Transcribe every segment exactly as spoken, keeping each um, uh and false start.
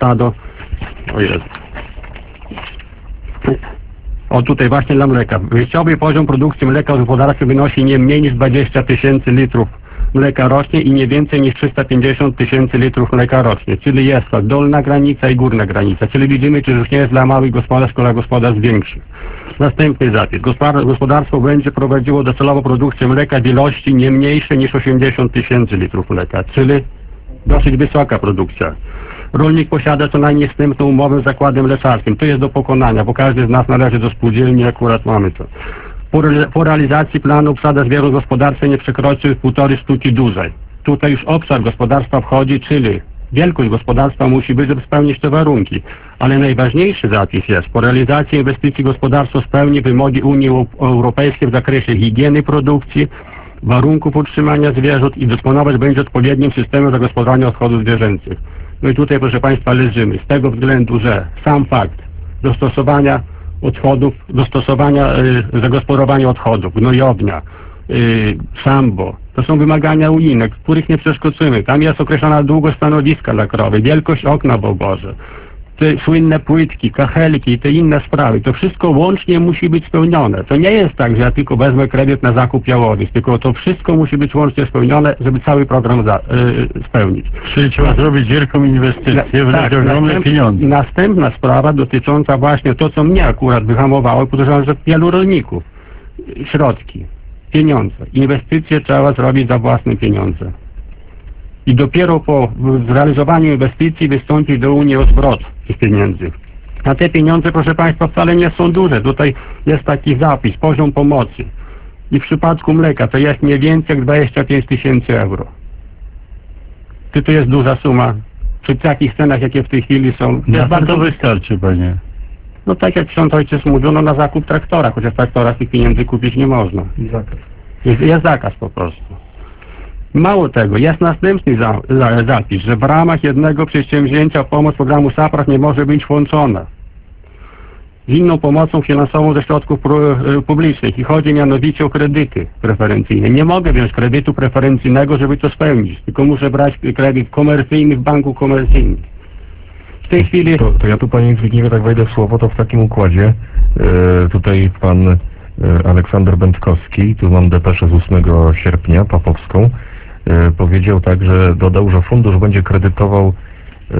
stado. O Jezu. O tutaj właśnie dla mleka. Wyjściowy poziom produkcji mleka w gospodarstwie wynosi nie mniej niż dwadzieścia tysięcy litrów mleka rocznie i nie więcej niż trzysta pięćdziesiąt tysięcy litrów mleka rocznie. Czyli jest to dolna granica i górna granica. Czyli widzimy, czy już nie jest dla małych gospodarstw, tylko dla gospodarstw większych. Następny zapis. Gospodarstwo będzie prowadziło docelowo produkcję mleka w ilości nie mniejszej niż osiemdziesiąt tysięcy litrów mleka, czyli dosyć wysoka produkcja. Rolnik posiada co najmniej wstępną umowę z zakładem mleczarskim. To jest do pokonania, bo każdy z nas należy do spółdzielni, akurat mamy to. Po, re, po realizacji planu obsada zwierząt gospodarczej nie przekroczy półtorej sztuki dłużej. Tutaj już obszar gospodarstwa wchodzi, czyli wielkość gospodarstwa musi być, żeby spełnić te warunki. Ale najważniejszy zapis jest, po realizacji inwestycji gospodarstwo spełni wymogi Unii Europejskiej w zakresie higieny produkcji, warunków utrzymania zwierząt i dysponować będzie odpowiednim systemem zagospodarowania odchodów zwierzęcych. No i tutaj, proszę Państwa, leżymy z tego względu, że sam fakt dostosowania odchodów, dostosowania y, zagospodarowania odchodów, gnojownia, y, szambo, to są wymagania unijne, których nie przeszkodzimy. Tam jest określona długość stanowiska dla krowy, wielkość okna w oborze, te słynne płytki, kachelki i te inne sprawy. To wszystko łącznie musi być spełnione. To nie jest tak, że ja tylko wezmę kredyt na zakup jałowic, tylko to wszystko musi być łącznie spełnione, żeby cały program za, y, spełnić. Czyli trzeba zrobić wielką inwestycję, wydać tak, ogromne następ, pieniądze. Następna sprawa dotycząca właśnie to, co mnie akurat wyhamowało, podejrzewam, że wielu rolników. Środki, pieniądze. Inwestycje trzeba zrobić za własne pieniądze. I dopiero po zrealizowaniu inwestycji wystąpić do Unii o zwrot tych pieniędzy. A te pieniądze, proszę Państwa, wcale nie są duże. Tutaj jest taki zapis, poziom pomocy. I w przypadku mleka to jest nie więcej jak dwadzieścia pięć tysięcy euro. Czy to jest duża suma? Przy takich cenach, jakie w tej chwili są? Na Jest co bardzo... to wystarczy, panie? No tak jak ksiądz ojciec mówił, no na zakup traktora, chociaż traktora z tych pieniędzy kupić nie można. Zakaz. Jest, jest zakaz po prostu. Mało tego, jest następny za, za, zapis, że w ramach jednego przedsięwzięcia pomoc programu SAPRAC nie może być włączona z inną pomocą finansową ze środków publicznych i chodzi mianowicie o kredyty preferencyjne. Nie mogę wziąć kredytu preferencyjnego, żeby to spełnić, tylko muszę brać kredyt komercyjny w banku komercyjnym. W tej chwili... To, to ja tu, panie Zbigniewie, tak wejdę w słowo, to w takim układzie e, tutaj pan e, Aleksander Będkowski, tu mam depeszę z ósmego sierpnia, papowską, e, powiedział tak, że dodał, że fundusz będzie kredytował, e,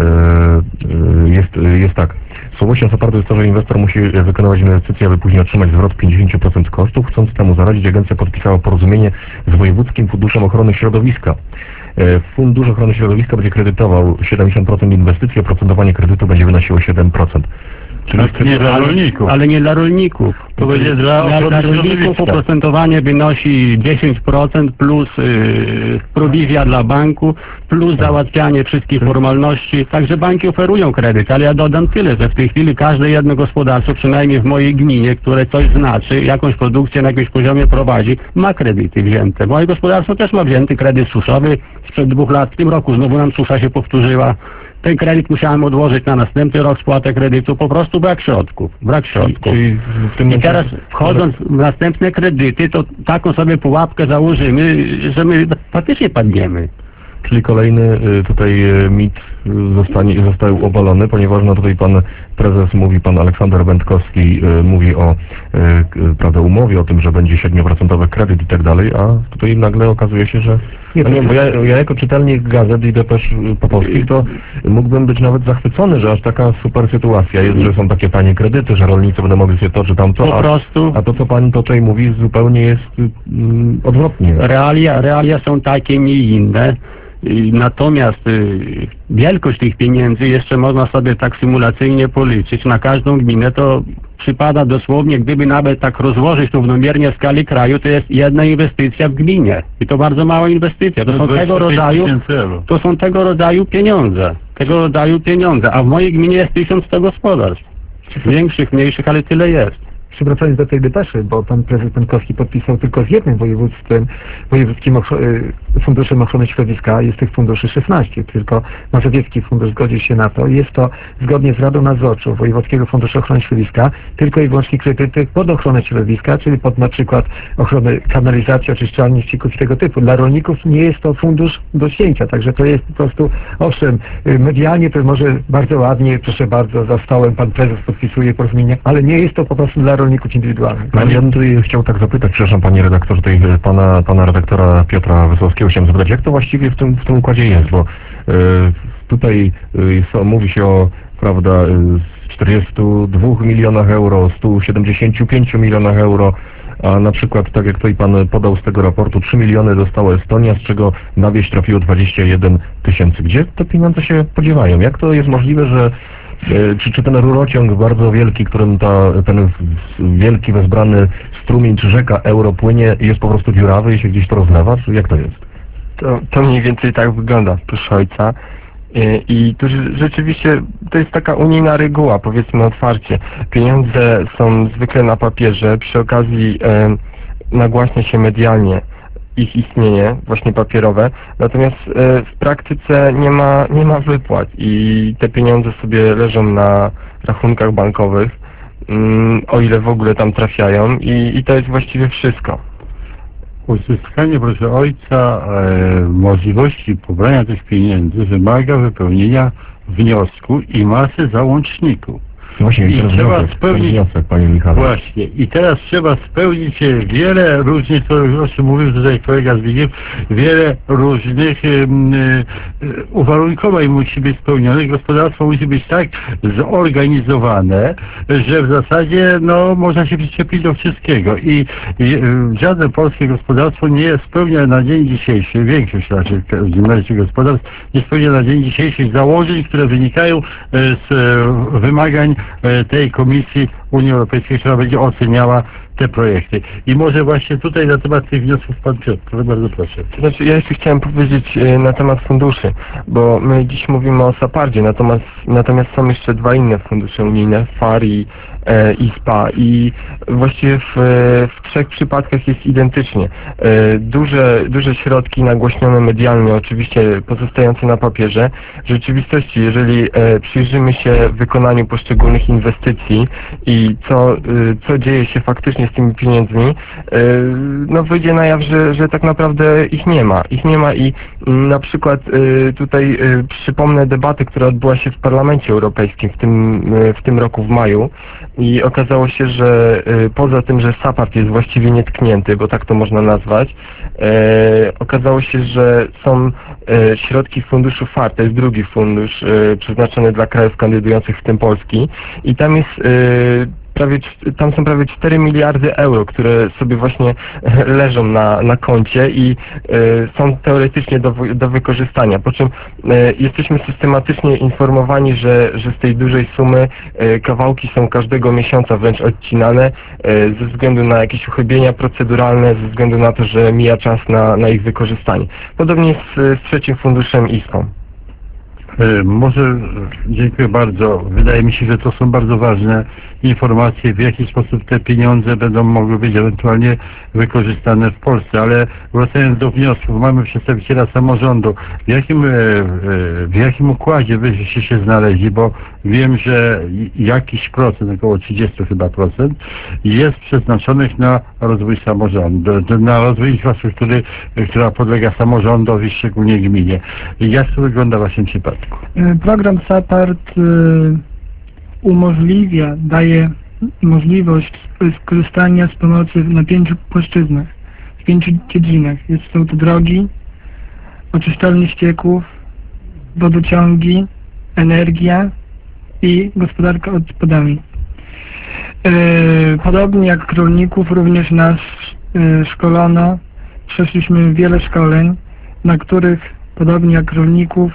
e, jest, jest tak, słowością SAPARD jest to, że inwestor musi wykonywać inwestycje, aby później otrzymać zwrot pięćdziesiąt procent kosztów. Chcąc temu zaradzić, agencja podpisała porozumienie z Wojewódzkim Funduszem Ochrony Środowiska. Fundusz Ochrony Środowiska będzie kredytował siedemdziesiąt procent inwestycji, a oprocentowanie kredytu będzie wynosiło siedem procent. Czyli to nie dla rolników. Ale nie dla rolników. To będzie dla Dla, ochrony dla rolników środowiska. oprocentowanie wynosi dziesięć procent plus yy, prowizja dla banku, plus załatwianie wszystkich formalności. Także banki oferują kredyt, ale ja dodam tyle, że w tej chwili każde jedno gospodarstwo, przynajmniej w mojej gminie, które coś znaczy, jakąś produkcję na jakimś poziomie prowadzi, ma kredyty wzięte. Moje gospodarstwo też ma wzięty kredyt suszowy sprzed dwóch lat. W tym roku znowu nam susza się powtórzyła. Ten kredyt musiałem odłożyć na następny rok, spłatę kredytu, po prostu brak środków, brak środków. Czyli w tym I teraz wchodząc w następne kredyty, to taką sobie pułapkę założymy, że my faktycznie padniemy. Czyli kolejny tutaj mit zostanie, został obalony, ponieważ no tutaj pan prezes mówi, pan Aleksander Będkowski mówi o prawda, umowie, o tym, że będzie siedem procent kredyt i tak dalej, a tutaj nagle okazuje się, że... Nie, no nie, bo ja, ja jako czytelnik gazet i depesz popolskich to mógłbym być nawet zachwycony, że aż taka super sytuacja jest, że są takie tanie kredyty, że rolnicy będą mogli sobie to czy tamto, Po a, prostu a to co pan tutaj mówi zupełnie jest mm, odwrotnie. realia, realia są takie, nie inne. Y, Natomiast y, wielkość tych pieniędzy jeszcze można sobie tak symulacyjnie policzyć. Na każdą gminę to przypada dosłownie, gdyby nawet tak rozłożyć równomiernie w skali kraju, to jest jedna inwestycja w gminie. I to bardzo mała inwestycja. To są tego rodzaju, to są tego rodzaju pieniądze. Tego rodzaju pieniądze. A w mojej gminie jest tysiąc sto gospodarstw. Większych, mniejszych, ale tyle jest. wracając do tej depeszy, bo pan prezes Pętkowski podpisał tylko z jednym województwem, wojewódzkim funduszem ochrony środowiska, jest tych funduszy szesnaście, tylko Mazowiecki Fundusz zgodził się na to. Jest to zgodnie z Radą Nadzorczą Wojewódzkiego Funduszu Ochrony Środowiska tylko i wyłącznie kredyty pod ochronę środowiska, czyli pod na przykład ochronę kanalizacji, oczyszczalni ścieków i tego typu. Dla rolników nie jest to fundusz do ścięcia, także to jest po prostu, owszem, medialnie to może bardzo ładnie, proszę bardzo, za stołem pan prezes podpisuje porozumienie, ale nie jest to po prostu dla rolników indywidualnych. No, ja bym tutaj chciał tak zapytać, przepraszam panie redaktorze, tutaj pana, pana redaktora Piotra Wysłowskiego chciałem zapytać, jak to właściwie w tym, w tym układzie jest, bo y, tutaj y, so, mówi się o, prawda, y, czterdziestu dwóch milionach euro, stu siedemdziesięciu pięciu milionach euro, a na przykład, tak jak tutaj pan podał z tego raportu, trzy miliony dostała Estonia, z czego na wieś trafiło dwadzieścia jeden tysięcy. Gdzie te pieniądze się podziewają? Jak to jest możliwe, że Czy, czy ten rurociąg bardzo wielki, którym ta, ten wielki wezbrany strumień czy rzeka euro płynie, jest po prostu dziurawy i się gdzieś to rozlewa? Czy jak to jest? To, to mniej więcej tak wygląda, proszę ojca. I, i tu rzeczywiście to jest taka unijna reguła, powiedzmy otwarcie. Pieniądze są zwykle na papierze, przy okazji e, nagłaśnia się medialnie ich istnienie, właśnie papierowe, natomiast e, w praktyce nie ma, nie ma wypłat i te pieniądze sobie leżą na rachunkach bankowych, mm, o ile w ogóle tam trafiają i, i to jest właściwie wszystko. Uzyskanie, proszę ojca, e, możliwości pobrania tych pieniędzy wymaga wypełnienia wniosku i masy załączników. Właśnie, I trzeba wniosek, spełnić, wniosek, panie Michale. właśnie, i teraz trzeba spełnić e, wiele różnych, to o czym mówił tutaj kolega Zbigniew, wiele różnych e, e, uwarunkowań musi być spełnionych. Gospodarstwo musi być tak zorganizowane, że w zasadzie no, można się przyczepić do wszystkiego i, i e, żadne polskie gospodarstwo nie spełnia na dzień dzisiejszy, większość raczej w gospodarstw nie spełnia na dzień dzisiejszy założeń, które wynikają e, z e, wymagań tej Komisji Unii Europejskiej, która będzie oceniała te projekty. I może właśnie tutaj na temat tych wniosków pan Piotr, bardzo proszę. Znaczy, ja jeszcze chciałem powiedzieć e, na temat funduszy, bo my dziś mówimy o SAPARD-zie, natomiast, natomiast są jeszcze dwa inne fundusze unijne, F A R i e, I S P A i właściwie w, w trzech przypadkach jest identycznie. E, duże, duże środki nagłośnione medialnie, oczywiście pozostające na papierze. W rzeczywistości, jeżeli e, przyjrzymy się wykonaniu poszczególnych inwestycji i co, e, co dzieje się faktycznie z tymi pieniędzmi, no wyjdzie na jaw, że, że tak naprawdę ich nie ma. Ich nie ma i na przykład tutaj przypomnę debatę, która odbyła się w Parlamencie Europejskim w tym, w tym roku w maju i okazało się, że poza tym, że SAPARD jest właściwie nietknięty, bo tak to można nazwać, okazało się, że są środki funduszu F A R, to jest drugi fundusz przeznaczony dla krajów kandydujących, w tym Polski, i tam jest prawie, tam są prawie cztery miliardy euro, które sobie właśnie leżą na, na koncie i y, są teoretycznie do, do wykorzystania. Po czym y, jesteśmy systematycznie informowani, że, że z tej dużej sumy y, kawałki są każdego miesiąca wręcz odcinane y, ze względu na jakieś uchybienia proceduralne, ze względu na to, że mija czas na, na ich wykorzystanie. Podobnie jest z, z trzecim funduszem I S P A. Może, dziękuję bardzo. Wydaje mi się, że to są bardzo ważne informacje, w jaki sposób te pieniądze będą mogły być ewentualnie wykorzystane w Polsce. Ale wracając do wniosków, mamy przedstawiciela samorządu. W jakim, w jakim układzie byście się znaleźli? Bo wiem, że jakiś procent, około trzydzieści chyba procent, jest przeznaczonych na rozwój samorządu, na rozwój infrastruktury, która podlega samorządowi, szczególnie gminie. Jak to wygląda w waszym przypadku? Program SAPARD umożliwia, daje możliwość skorzystania z pomocy na pięciu płaszczyznach, w pięciu dziedzinach. Jest, są to drogi, oczyszczalnie ścieków, wodociągi, energia i gospodarka odpadami. Podobnie jak rolników, również nas szkolono. Przeszliśmy wiele szkoleń, na których, podobnie jak rolników,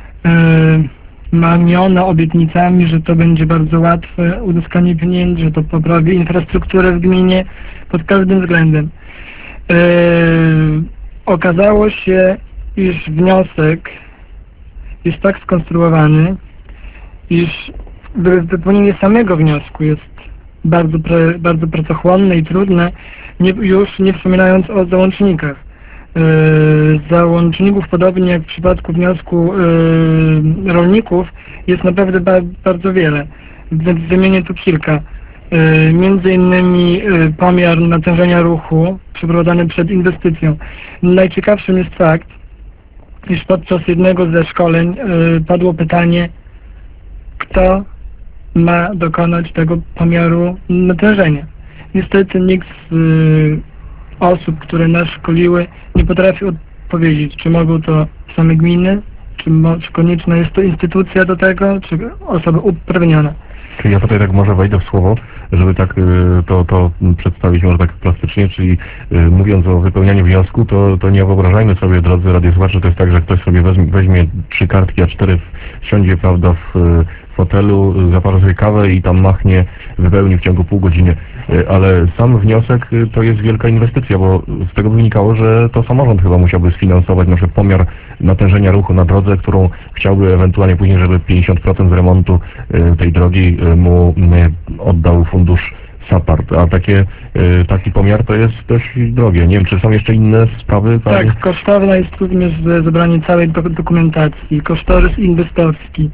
mamiono obietnicami, że to będzie bardzo łatwe uzyskanie pieniędzy, że to poprawi infrastrukturę w gminie pod każdym względem. Yy, okazało się, iż wniosek jest tak skonstruowany, iż wypełnienie samego wniosku jest bardzo, pre, bardzo pracochłonne i trudne, nie, już nie wspominając o załącznikach. Yy, załączników, podobnie jak w przypadku wniosku yy, rolników, jest naprawdę ba bardzo wiele. Więc wymienię tu kilka. Yy, między innymi yy, pomiar natężenia ruchu przeprowadzany przed inwestycją. Najciekawszym jest fakt, iż podczas jednego ze szkoleń yy, padło pytanie, kto ma dokonać tego pomiaru natężenia. Niestety nikt z yy, osób, które nas szkoliły, nie potrafi odpowiedzieć, czy mogą to same gminy, czy, czy konieczna jest to instytucja do tego, czy osoba uprawniona. Czyli ja tutaj tak może wejdę w słowo, żeby tak y, to, to przedstawić może tak plastycznie, czyli y, mówiąc o wypełnianiu wniosku, to, to nie wyobrażajmy sobie, drodzy radiosłuchacze, to jest tak, że ktoś sobie weźmie, weźmie trzy kartki A cztery, siądzie, prawda, w y, fotelu, zaparzy sobie kawę i tam machnie, wypełni w ciągu pół godziny. Y, ale sam wniosek y, to jest wielka inwestycja, bo z tego wynikało, że to samorząd chyba musiałby sfinansować nasz pomiar natężenia ruchu na drodze, którą chciałby ewentualnie później, żeby pięćdziesiąt procent z remontu y, tej drogi y, mu y, oddał fundusz SAPARD, a takie, y, taki pomiar to jest dość drogie. Nie wiem, czy są jeszcze inne sprawy? Pani? Tak, kosztowne jest również zebranie całej do dokumentacji, kosztorys inwestorski.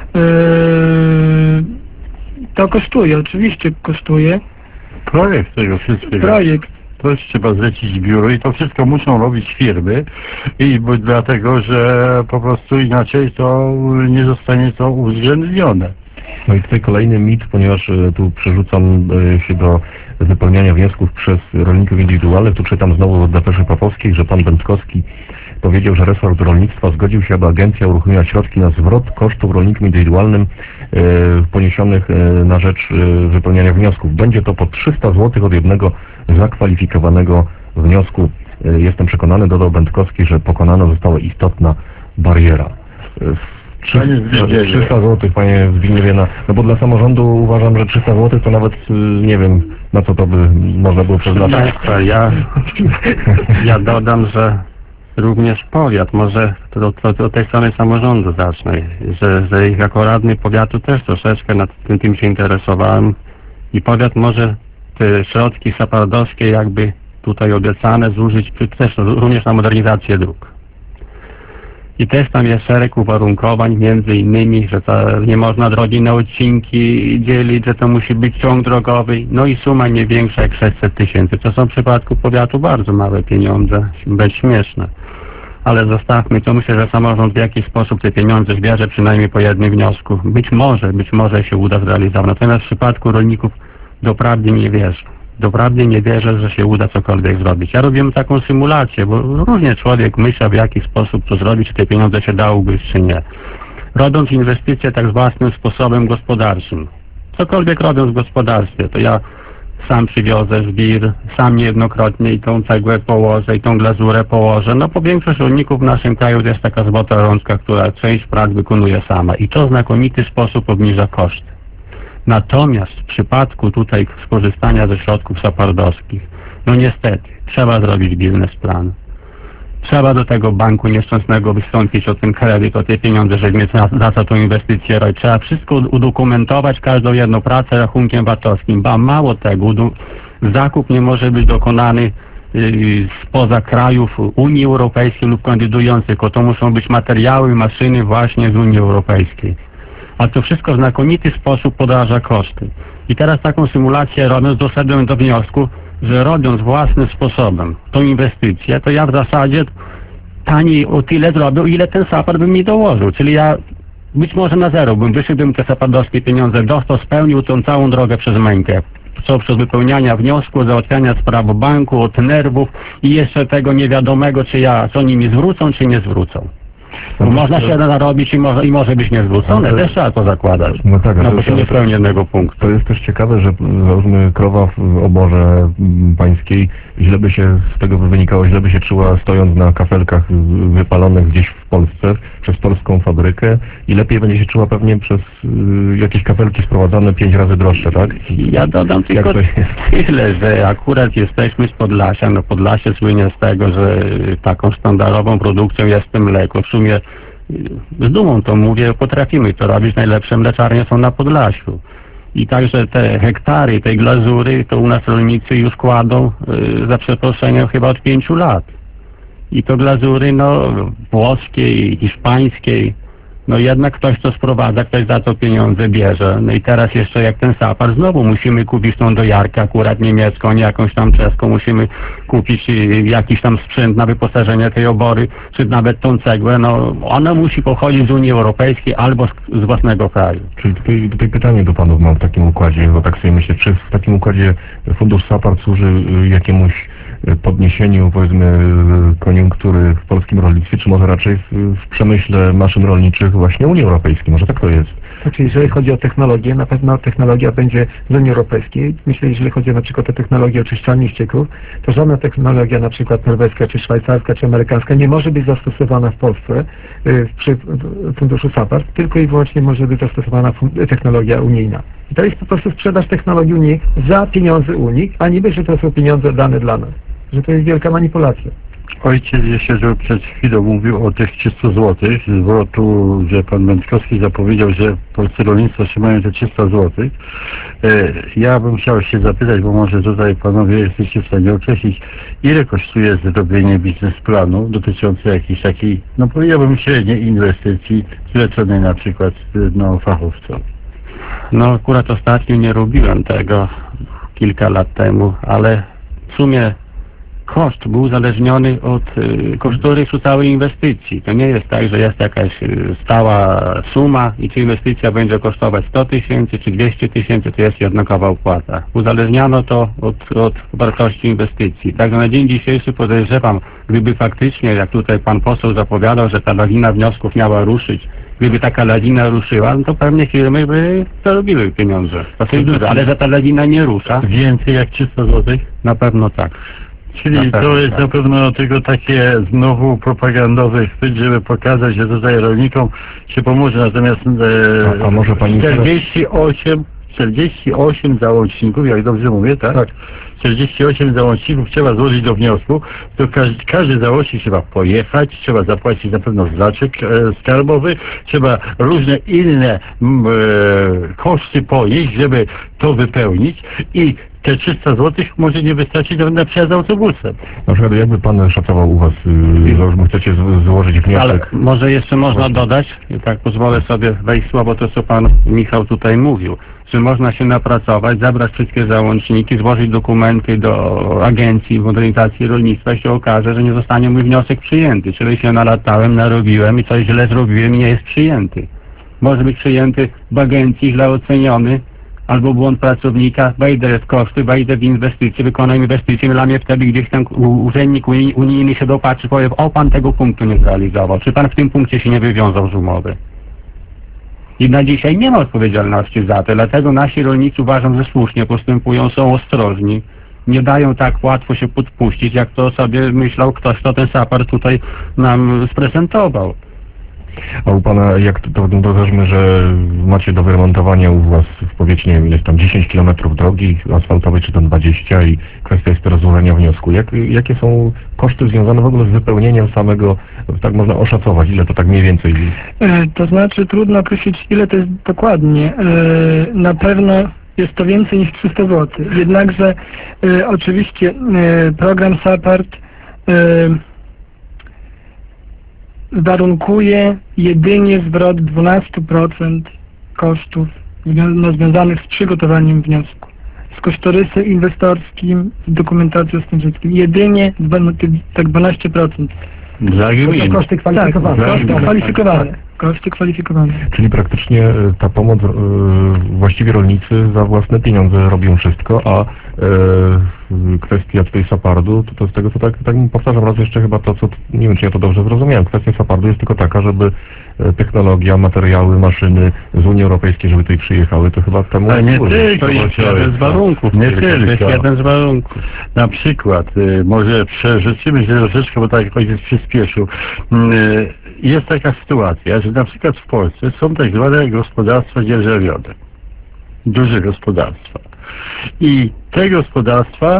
Yy, to kosztuje, oczywiście kosztuje. Projekt tego wszystkiego. Projekt. To już trzeba zlecić biuro i to wszystko muszą robić firmy i bo dlatego, że po prostu inaczej to nie zostanie to uwzględnione. No i tutaj kolejny mit, ponieważ e, tu przerzucam e, się do wypełniania wniosków przez rolników indywidualnych. Tu czytam znowu od depeszy papowskiej, że pan Będkowski powiedział, że resort rolnictwa zgodził się, aby agencja uruchomiła środki na zwrot kosztów rolnikom indywidualnym e, poniesionych e, na rzecz e, wypełniania wniosków. Będzie to po trzysta złotych od jednego zakwalifikowanego wniosku. E, jestem przekonany, dodał Będkowski, że pokonana została istotna bariera. E, trzysta złotych, panie Zbigniewie, na, no bo dla samorządu uważam, że trzysta złotych to nawet y, nie wiem, na co to by można było przeznaczyć. Ja, ja dodam, że również powiat, może to, to, to od tej strony samorządu zacznę, że, że jako radny powiatu też troszeczkę nad tym, tym się interesowałem i powiat może te środki sapardowskie jakby tutaj obiecane zużyć też również na modernizację dróg. I też tam jest szereg uwarunkowań, między innymi, że to nie można drogi na odcinki dzielić, że to musi być ciąg drogowy, no i suma nie większa jak sześćset tysięcy. To są w przypadku powiatu bardzo małe pieniądze, bezśmieszne. Ale zostawmy to, myślę, że samorząd w jakiś sposób te pieniądze zbierze przynajmniej po jednym wniosku. Być może, być może się uda zrealizować. Natomiast w przypadku rolników doprawdy nie wierzę. Doprawdy nie wierzę, że się uda cokolwiek zrobić. Ja robiłem taką symulację, bo różnie człowiek myśla, w jaki sposób to zrobić, czy te pieniądze się da ugryźć, czy nie. Robiąc inwestycje tak własnym sposobem gospodarczym, cokolwiek robiąc w gospodarstwie, to ja sam przywiozę żwir, sam niejednokrotnie i tą cegłę położę, i tą glazurę położę. No bo większość rolników w naszym kraju to jest taka złota rączka, która część prac wykonuje sama i to w znakomity sposób obniża koszty. Natomiast w przypadku tutaj skorzystania ze środków sapardowskich, no niestety, trzeba zrobić biznesplan. Trzeba do tego banku nieszczęsnego wystąpić o ten kredyt, o te pieniądze, żeby mieć na, na co tą inwestycję robić. Trzeba wszystko udokumentować, każdą jedną pracę rachunkiem VAT-owskim. Ba, mało tego, zakup nie może być dokonany yy, spoza krajów Unii Europejskiej lub kandydujących, tylko to muszą być materiały i maszyny właśnie z Unii Europejskiej. A to wszystko w znakomity sposób podraża koszty. I teraz taką symulację robiąc, doszedłem do wniosku, że robiąc własnym sposobem tą inwestycję, to ja w zasadzie taniej o tyle zrobił, ile ten SAPARD by mi dołożył. Czyli ja być może na zero bym wyszedł, bym te sapardowskie pieniądze dostał, spełnił tą całą drogę przez mękę. Co przez wypełniania wniosku, załatwiania spraw banku, od nerwów i jeszcze tego niewiadomego, czy ja, czy oni mi zwrócą, czy nie zwrócą. Bo można się narobić i może, i może być niezwrócone, ale, też trzeba to zakładać. No tak, no to, bo się nie spełni jednego punktu. To jest też ciekawe, że załóżmy krowa w oborze pańskiej, źle by się z tego wynikało, źle by się czuła stojąc na kafelkach wypalonych gdzieś w Polsce przez polską fabrykę i lepiej będzie się czuła pewnie przez y, jakieś kafelki sprowadzane pięć razy droższe, tak? Ja dodam tylko tyle, że akurat jesteśmy z Podlasia. No Podlasie słynie z tego, że taką sztandarową produkcją jest mleko. W sumie z dumą to mówię, potrafimy to robić, najlepsze mleczarnie są na Podlasiu. I także te hektary tej glazury to u nas rolnicy już kładą y, za przeproszeniem chyba od pięciu lat. I to glazury no włoskiej, hiszpańskiej, no jednak ktoś to sprowadza, ktoś za to pieniądze bierze. No i teraz jeszcze jak ten Sapar, znowu musimy kupić tą dojarkę akurat niemiecką, nie jakąś tam czeską, musimy kupić y, jakiś tam sprzęt na wyposażenie tej obory, czy nawet tą cegłę, no ona musi pochodzić z Unii Europejskiej albo z, z własnego kraju. Czyli tutaj, tutaj pytanie do panów mam w takim układzie, bo tak sobie myślę, czy w takim układzie fundusz Sapar służy y, jakiemuś y, podniesieniu, powiedzmy, y, koniunktury w polskim rolnictwie, czy może raczej w, w przemyśle maszyn rolniczych właśnie Unii Europejskiej? Może tak to jest? Znaczy, jeżeli chodzi o technologię, na pewno technologia będzie z Unii Europejskiej. Myślę, jeżeli chodzi na przykład o technologię oczyszczalni ścieków, to żadna technologia, na przykład norweska, czy szwajcarska, czy amerykańska, nie może być zastosowana w Polsce y, przy funduszu Sapar, tylko i wyłącznie może być zastosowana technologia unijna. I to jest po prostu sprzedaż technologii Unii za pieniądze Unii, a niby, że to są pieniądze dane dla nas. Że to jest wielka manipulacja. Ojciec jeszcze że przed chwilą mówił o tych trzystu złotych, zwrotu, że pan Będkowski zapowiedział, że polscy rolnictwo trzymają te trzysta złotych. E, ja bym chciał się zapytać, bo może tutaj panowie jesteście w stanie określić, ile kosztuje zrobienie biznesplanu dotyczący jakiejś takiej, no powiedziałbym średniej inwestycji zleconej na przykład no, fachowcom. No akurat ostatnio nie robiłem tego kilka lat temu, ale w sumie koszt był uzależniony od y, kosztorysu całej inwestycji. To nie jest tak, że jest jakaś y, stała suma i czy inwestycja będzie kosztować sto tysięcy czy dwieście tysięcy, to jest jednakowa opłata. Uzależniano to od, od wartości inwestycji. Także na dzień dzisiejszy podejrzewam, gdyby faktycznie, jak tutaj pan poseł zapowiadał, że ta lawina wniosków miała ruszyć, gdyby taka lawina ruszyła, no to pewnie firmy by zarobiły pieniądze. To duże, ale że ta lawina nie rusza, Więcej jak trzysta złotych? na pewno tak. Czyli Na pewno to jest tak. na pewno tylko takie znowu propagandowy chwyt, żeby pokazać, że tutaj rolnikom się pomoże, natomiast e, A- a może pani czterdzieści osiem, czterdzieści osiem załączników, jak dobrze mówię, tak? Tak. czterdzieści osiem załączników trzeba złożyć do wniosku, to każdy, każdy załącznik trzeba pojechać, trzeba zapłacić na pewno znaczek e, skarbowy, trzeba różne inne m, e, koszty ponieść, żeby to wypełnić i te trzysta złotych może nie wystarczyć nawet na przejazd autobusem. Na przykład jakby pan szacował u was, yy, załóżmy chcecie z, złożyć Ale wniosek. może jeszcze można dodać, i tak pozwolę sobie wejść w słowo to, co pan Michał tutaj mówił, że można się napracować, zabrać wszystkie załączniki, złożyć dokumenty do Agencji Modernizacji Rolnictwa i się okaże, że nie zostanie mój wniosek przyjęty, czyli się nalatałem, narobiłem i coś źle zrobiłem i nie jest przyjęty. Może być przyjęty w agencji, źle oceniony, albo błąd pracownika, wejdę w koszty, wejdę w inwestycje, wykonam inwestycje, dla mnie wtedy gdzieś tam urzędnik unijny się dopatrzy, powie, o pan tego punktu nie zrealizował, czy pan w tym punkcie się nie wywiązał z umowy. I na dzisiaj nie ma odpowiedzialności za to, dlatego nasi rolnicy uważam, że słusznie postępują, są ostrożni, nie dają tak łatwo się podpuścić, jak to sobie myślał ktoś, kto ten Sapar tutaj nam sprezentował. A u pana, jak to, to dodażmy, że macie do wyremontowania u was w powiecie, nie wiem, ileś tam dziesięć kilometrów drogi asfaltowej, czy tam dwadzieścia i kwestia jest teraz złożenia wniosku. Jak, jakie są koszty związane w ogóle z wypełnieniem samego, tak można oszacować, ile to tak mniej więcej? E, To znaczy trudno określić, ile to jest dokładnie. E, Na pewno jest to więcej niż trzysta złotych. Jednakże e, oczywiście e, program SAPART e, warunkuje jedynie zwrot dwanaście procent kosztów zwią- no, związanych z przygotowaniem wniosku, z kosztorysem inwestorskim, z dokumentacją sędziowską. Jedynie dwa- no, ty- tak dwanaście procent. Za To są gminę. koszty Tak, kwalifikowane. koszty Tak, kwalifikowane. Koszty kwalifikowane. Czyli praktycznie e, ta pomoc, e, właściwie rolnicy za własne pieniądze robią wszystko, a e, kwestia tutaj Sapardu, to, to z tego co tak, tak powtarzam raz jeszcze chyba to, co, nie wiem czy ja to dobrze zrozumiałem, kwestia Sapardu jest tylko taka, żeby e, technologia, materiały, maszyny z Unii Europejskiej, żeby tutaj przyjechały, to chyba temu Ale nie służy. tylko. To jest jeden z warunków. Nie tylko. To jest tylko. jeden z warunków. Na przykład, y, może przerzucimy się troszeczkę, bo tak ojciec przyspieszył. Y, jest taka sytuacja, że na przykład w Polsce są tak zwane gospodarstwa dzierżawione. Duże gospodarstwa. I te gospodarstwa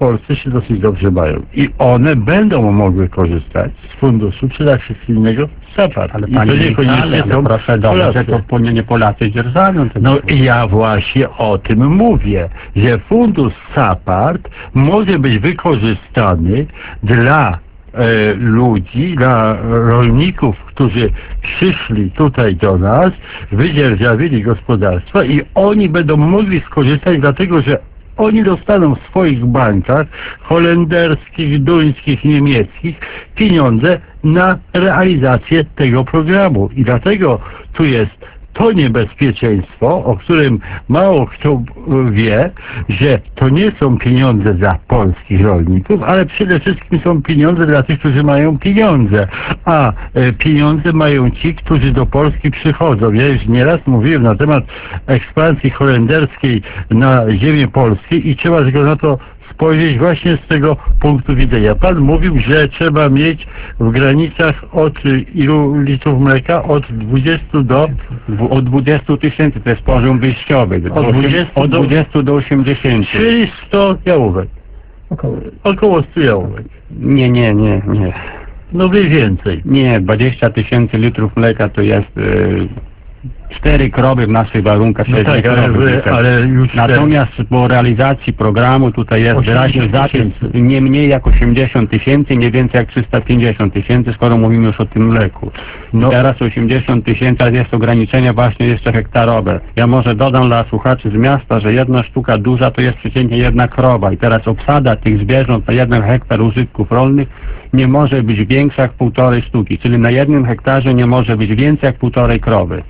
Polsce się dosyć dobrze mają i one będą mogły korzystać z funduszu przede wszystkim innego SAPARD. Ale I to panie niekoniecznie Michale, są no proszę dobrze, że Polacy. to wspólnie nie Polacy dzierżawią. ten No fundusz. i ja właśnie o tym mówię, że fundusz SAPARD może być wykorzystany dla e, ludzi, dla rolników, którzy przyszli tutaj do nas, wydzierżawili gospodarstwa i oni będą mogli skorzystać, dlatego że oni dostaną w swoich bankach holenderskich, duńskich, niemieckich pieniądze na realizację tego programu. I dlatego tu jest to niebezpieczeństwo, o którym mało kto wie, że to nie są pieniądze dla polskich rolników, ale przede wszystkim są pieniądze dla tych, którzy mają pieniądze. A e, pieniądze mają ci, którzy do Polski przychodzą. Ja już nieraz mówiłem na temat ekspansji holenderskiej na ziemię polską i trzeba tylko na to spojrzeć właśnie z tego punktu widzenia. Pan mówił, że trzeba mieć w granicach od ilu litrów mleka? Od dwudziestu do... W- Od dwudziestu tysięcy to jest poziom wyjściowy. Od dwudziestu Od do- dwudziestu do osiemdziesięciu. Czyli sto jałówek. Około. Około stu jałówek. Nie, nie, nie, nie. No mniej więcej. Nie, dwadzieścia tysięcy litrów mleka to jest e, cztery krowy w naszych warunkach. No średniej tak, ale, krowy wy, liczę. ale już Natomiast po realizacji programu tutaj jest wyraźny osiemdziesiąt zapis tysięcy. nie mniej jak osiemdziesiąt tysięcy, nie więcej jak trzysta pięćdziesiąt tysięcy, skoro mówimy już o tym mleku. No. Teraz osiemdziesiąt tysięcy, ale jest ograniczenie właśnie jeszcze hektarowe. Ja może dodam dla słuchaczy z miasta, że jedna sztuka duża to jest przeciętnie jedna krowa i teraz obsada tych zwierząt na jeden hektar użytków rolnych nie może być większa jak półtorej sztuki, czyli na jednym hektarze nie może być więcej jak półtorej krowy.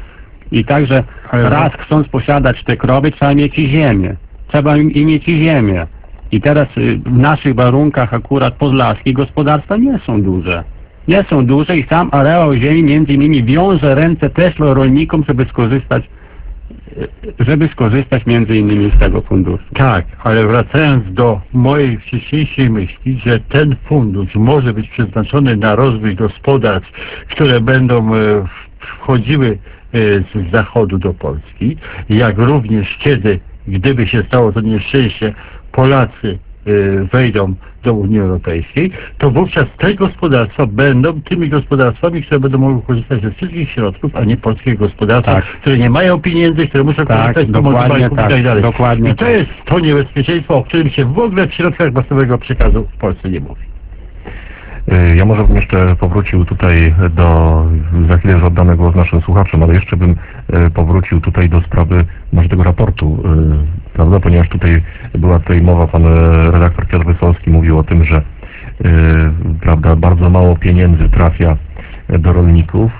I także Ale- raz chcąc posiadać te krowy, trzeba mieć i ziemię. Trzeba im i mieć i ziemię. I teraz y, w naszych warunkach akurat podlaskich gospodarstwa nie są duże. Nie są duże i sam areał ziemi między innymi wiąże ręce też rolnikom, żeby skorzystać y, żeby skorzystać między innymi z tego funduszu. Tak, ale wracając do mojej wcześniejszej myśli, że ten fundusz może być przeznaczony na rozwój gospodarstw, które będą e, wchodziły e, z zachodu do Polski, jak również kiedy, gdyby się stało to nieszczęście, Polacy e, wejdą do Unii Europejskiej, to wówczas te gospodarstwa będą tymi gospodarstwami, które będą mogły korzystać ze wszystkich środków, a nie polskie gospodarstwa, Tak. które nie mają pieniędzy, które muszą Tak, korzystać z pomocy dokładnie banków i tak, tak dalej. dokładnie I to tak. jest to niebezpieczeństwo, o którym się w ogóle w środkach masowego przekazu w Polsce nie mówi. Y, Ja może bym jeszcze powrócił tutaj do, za chwilę już oddamy głos naszym słuchaczom, ale jeszcze bym y, powrócił tutaj do sprawy może tego raportu, y, prawda, ponieważ tutaj była tutaj mowa, pan y, redaktor Piotr Wysolski mówił o tym, że y, prawda, bardzo mało pieniędzy trafia do rolników.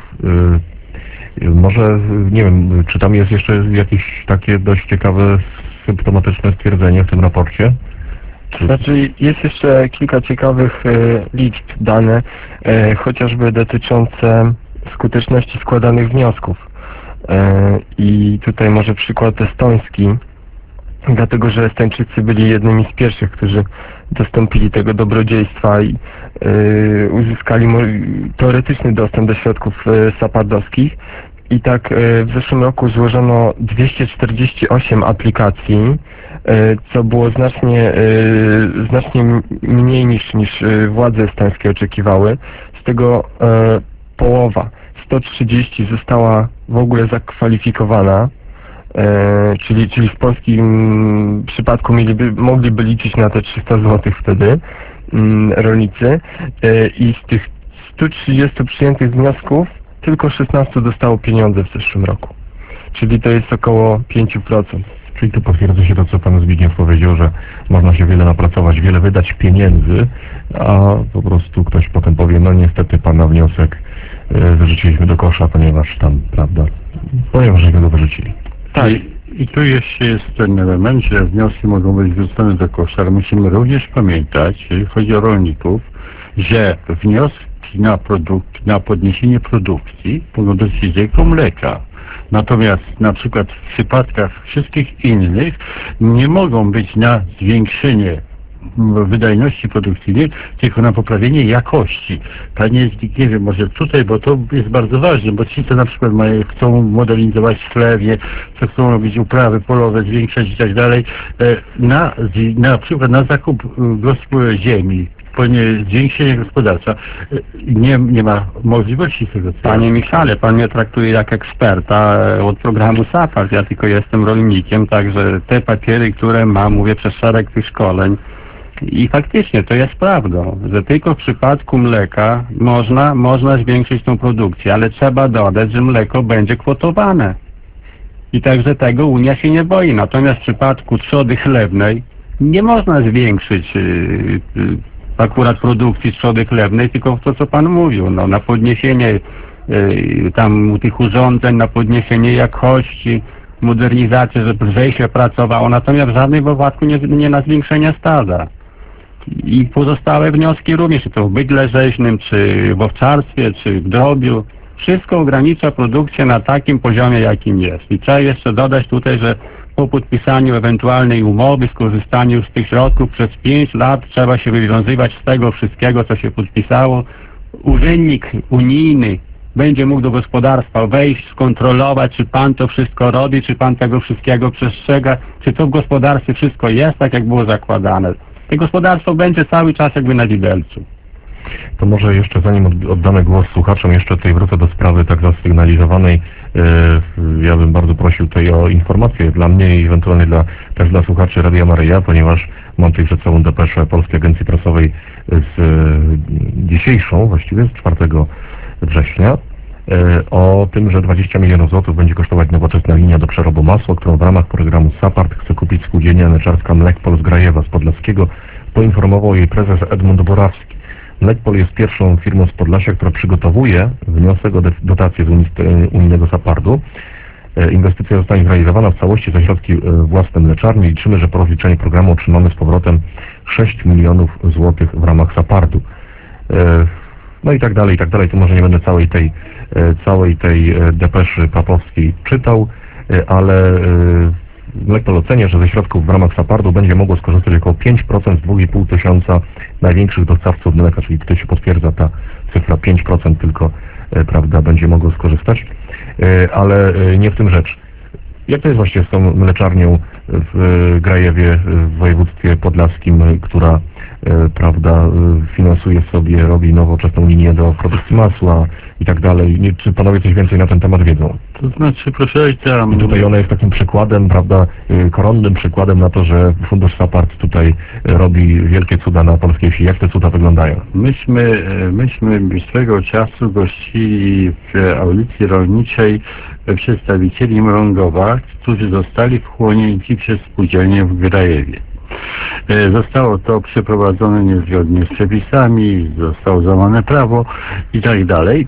Y, y, Może, y, nie wiem, czy tam jest jeszcze jakieś takie dość ciekawe, symptomatyczne stwierdzenie w tym raporcie? Czy- Znaczy jest jeszcze kilka ciekawych e, liczb, dane, e, chociażby dotyczące skuteczności składanych wniosków. E, I tutaj może przykład estoński, dlatego że Estończycy byli jednymi z pierwszych, którzy dostąpili tego dobrodziejstwa i e, uzyskali mo- teoretyczny dostęp do środków e, sapardowskich. I tak e, w zeszłym roku złożono dwieście czterdzieści osiem aplikacji, e, co było znacznie, e, znacznie m- mniej niż, niż e, władze estońskie oczekiwały. Z tego e, połowa, sto trzydzieści, została w ogóle zakwalifikowana, e, czyli, czyli w polskim przypadku mieliby, mogliby liczyć na te trzysta złotych wtedy mm, rolnicy e, i z tych stu trzydziestu przyjętych wniosków tylko szesnaście dostało pieniądze w zeszłym roku. Czyli to jest około pięć procent. Czyli tu potwierdza się to, co pan Zbigniew powiedział, że można się wiele napracować, wiele wydać pieniędzy, a po prostu ktoś potem powie, no niestety pana wniosek y, wyrzuciliśmy do kosza, ponieważ tam, prawda, ponieważ żeśmy go wyrzucili. Tak. I, I tu jeszcze jest ten element, że wnioski mogą być wrzucone do kosza, ale musimy również pamiętać, jeżeli chodzi o rolników, że wnioski na, produk- na podniesienie produkcji mogą dotyczyć tylko mleka. Natomiast na przykład w przypadkach wszystkich innych nie mogą być na zwiększenie wydajności produkcyjnej, tylko na poprawienie jakości. Panie Zbigniewie, nie wiem, może tutaj, bo to jest bardzo ważne, bo ci, co na przykład mają, chcą modernizować chlewie, co chcą robić uprawy polowe, zwiększać i tak dalej, na, na przykład na zakup gospod- ziemi, zwiększenie gospodarcze, nie, nie ma możliwości tego. Panie Michale, pan mnie traktuje jak eksperta od programu SAPARD. Ja tylko jestem rolnikiem, także te papiery, które mam, mówię przez szereg tych szkoleń, i faktycznie to jest prawdą, że tylko w przypadku mleka można, można zwiększyć tą produkcję, ale trzeba dodać, że mleko będzie kwotowane. I także tego Unia się nie boi. Natomiast w przypadku trzody chlewnej nie można zwiększyć yy, yy, akurat produkcji trzody chlewnej, tylko w to, co pan mówił, no, na podniesienie yy, tam tych urządzeń, na podniesienie jakości, modernizację, żeby lżej się pracowało, natomiast w żadnym wypadku nie, nie na zwiększenie stada. I pozostałe wnioski również, czy to w bydle rzeźnym, czy w owczarstwie, czy w drobiu, wszystko ogranicza produkcję na takim poziomie, jakim jest. I trzeba jeszcze dodać tutaj, że po podpisaniu ewentualnej umowy, skorzystaniu z tych środków przez pięć lat trzeba się wywiązywać z tego wszystkiego, co się podpisało. Urzędnik unijny będzie mógł do gospodarstwa wejść, skontrolować, czy pan to wszystko robi, czy pan tego wszystkiego przestrzega, czy to w gospodarstwie wszystko jest tak, jak było zakładane. To gospodarstwo będzie cały czas jakby na widelcu. To może jeszcze zanim oddamy głos słuchaczom, jeszcze tutaj wrócę do sprawy tak zasygnalizowanej. Ja bym bardzo prosił tutaj o informacje dla mnie i ewentualnie dla, też dla słuchaczy Radia Maryja, ponieważ mam tutaj przed sobą depeszę Polskiej Agencji Prasowej z dzisiejszą, właściwie z czwartego września, o tym, że dwadzieścia milionów złotych będzie kosztować nowoczesna linia do przerobu masła, którą w ramach programu SAPARD chce kupić spółdzielnia mleczarska Mlekpol z Grajewa z Podlaskiego, poinformował jej prezes Edmund Borawski. Mlekpol jest pierwszą firmą z Podlasia, która przygotowuje wniosek o dotację z unijnego SAPARD-u. Inwestycja zostanie zrealizowana w całości za środki własne mleczarni. Liczymy, że po rozliczeniu programu otrzymamy z powrotem sześć milionów złotych w ramach SAPARD-u. No i tak dalej, i tak dalej. Tu może nie będę całej tej, całej tej depeszy papowskiej czytał, ale Mlekpol ocenia, że ze środków w ramach SAPARD-u będzie mogło skorzystać około pięć procent z dwa i pół tysiąca największych dostawców mleka, czyli tutaj się potwierdza ta cyfra, pięć procent tylko, prawda, będzie mogło skorzystać, ale nie w tym rzecz. Jak to jest właśnie z tą mleczarnią w Grajewie, w województwie podlaskim, która, prawda, finansuje sobie, robi nowoczesną linię do produkcji masła i tak dalej? Czy panowie coś więcej na ten temat wiedzą? To znaczy, proszę ojca... I tutaj ona jest takim przykładem, prawda, koronnym przykładem na to, że Fundusz SAPARD tutaj robi wielkie cuda na polskiej wsi. Jak te cuda wyglądają? Myśmy, myśmy swego czasu gościli w audycji rolniczej przedstawicieli Mrągowa, którzy zostali wchłonięci przez spółdzielnię w Grajewie. Zostało to przeprowadzone niezgodnie z przepisami, zostało złamane prawo i tak dalej.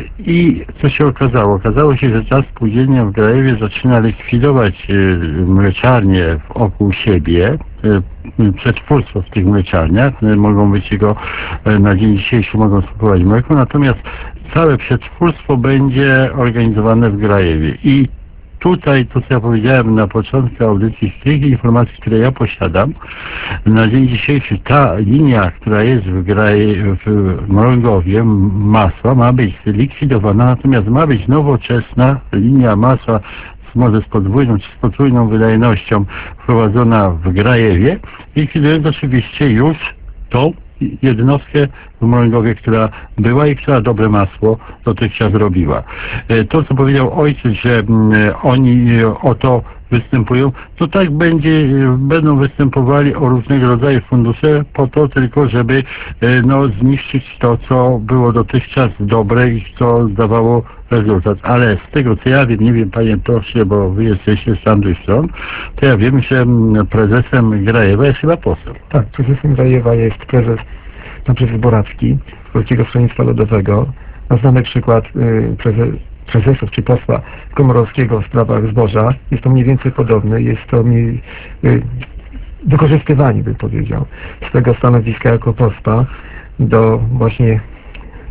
I co się okazało? Okazało się, że ta spółdzielnia w Grajewie zaczyna likwidować mleczarnie wokół siebie, przetwórstwo w tych mleczarniach. Mogą być jego, na dzień dzisiejszy mogą skupować mleko, natomiast całe przetwórstwo będzie organizowane w Grajewie. I tutaj, to co ja powiedziałem na początku audycji, z tych informacji, które ja posiadam, na dzień dzisiejszy ta linia, która jest w, Graje, w Mrągowie, masła, ma być zlikwidowana, natomiast ma być nowoczesna linia masła, może z podwójną czy z potrójną wydajnością, wprowadzona w Grajewie, likwidując oczywiście już tą jednostkę w Mrągowie, która była i która dobre masło dotychczas robiła. To, co powiedział ojciec, że oni o to występują, to tak będzie, będą występowali o różnego rodzaju fundusze po to tylko, żeby no, zniszczyć to, co było dotychczas dobre i co dawało rezultat. Ale z tego, co ja wiem, nie wiem, panie proszę, bo wy jesteście z tamtych stron, to ja wiem, że prezesem Grajewa jest chyba poseł. Tak, prezesem Grajewa jest prezes, pan prezes Borawski z Polskiego Stronnictwa Ludowego. A znamy przykład y, prezes, prezesów czy posła Komorowskiego w sprawach zboża. Jest to mniej więcej podobne. Jest to mniej, y, wykorzystywanie, bym powiedział, swego stanowiska jako posła do właśnie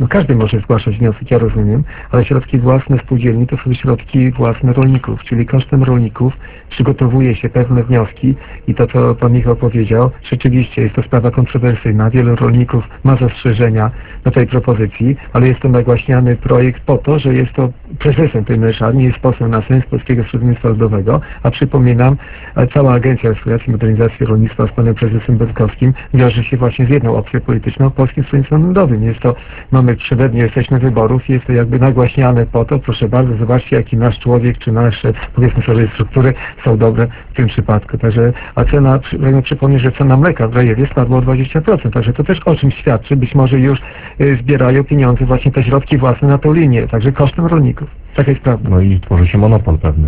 No każdy może zgłaszać wniosek, ja rozumiem, ale środki własne spółdzielni to są środki własne rolników, czyli kosztem rolników przygotowuje się pewne wnioski i to, co pan Michał powiedział, rzeczywiście jest to sprawa kontrowersyjna. Wielu rolników ma zastrzeżenia do tej propozycji, ale jest to nagłaśniany projekt po to, że jest to prezesem tej mleczarni, jest poseł na Sejm z Polskiego Stronnictwa Ludowego, a przypominam, cała Agencja Eksploatacji i Modernizacji Rolnictwa z panem prezesem Będkowskim wiąże się właśnie z jedną opcją polityczną, Polskim Stronnictwem Ludowym. Jest to, mamy przedednie, jesteśmy wyborów, jest to jakby nagłaśniane po to, proszę bardzo, zobaczcie, jaki nasz człowiek, czy nasze, powiedzmy sobie, struktury są dobre w tym przypadku. Także, a cena, pragnę przypomnieć, że cena mleka w Rajewie spadła o dwadzieścia procent, także to też o czym świadczy, być może już y, zbierają pieniądze, właśnie te środki własne na tą linię, także kosztem rolników. Taka jest prawda. No i tworzy się monopol pewny.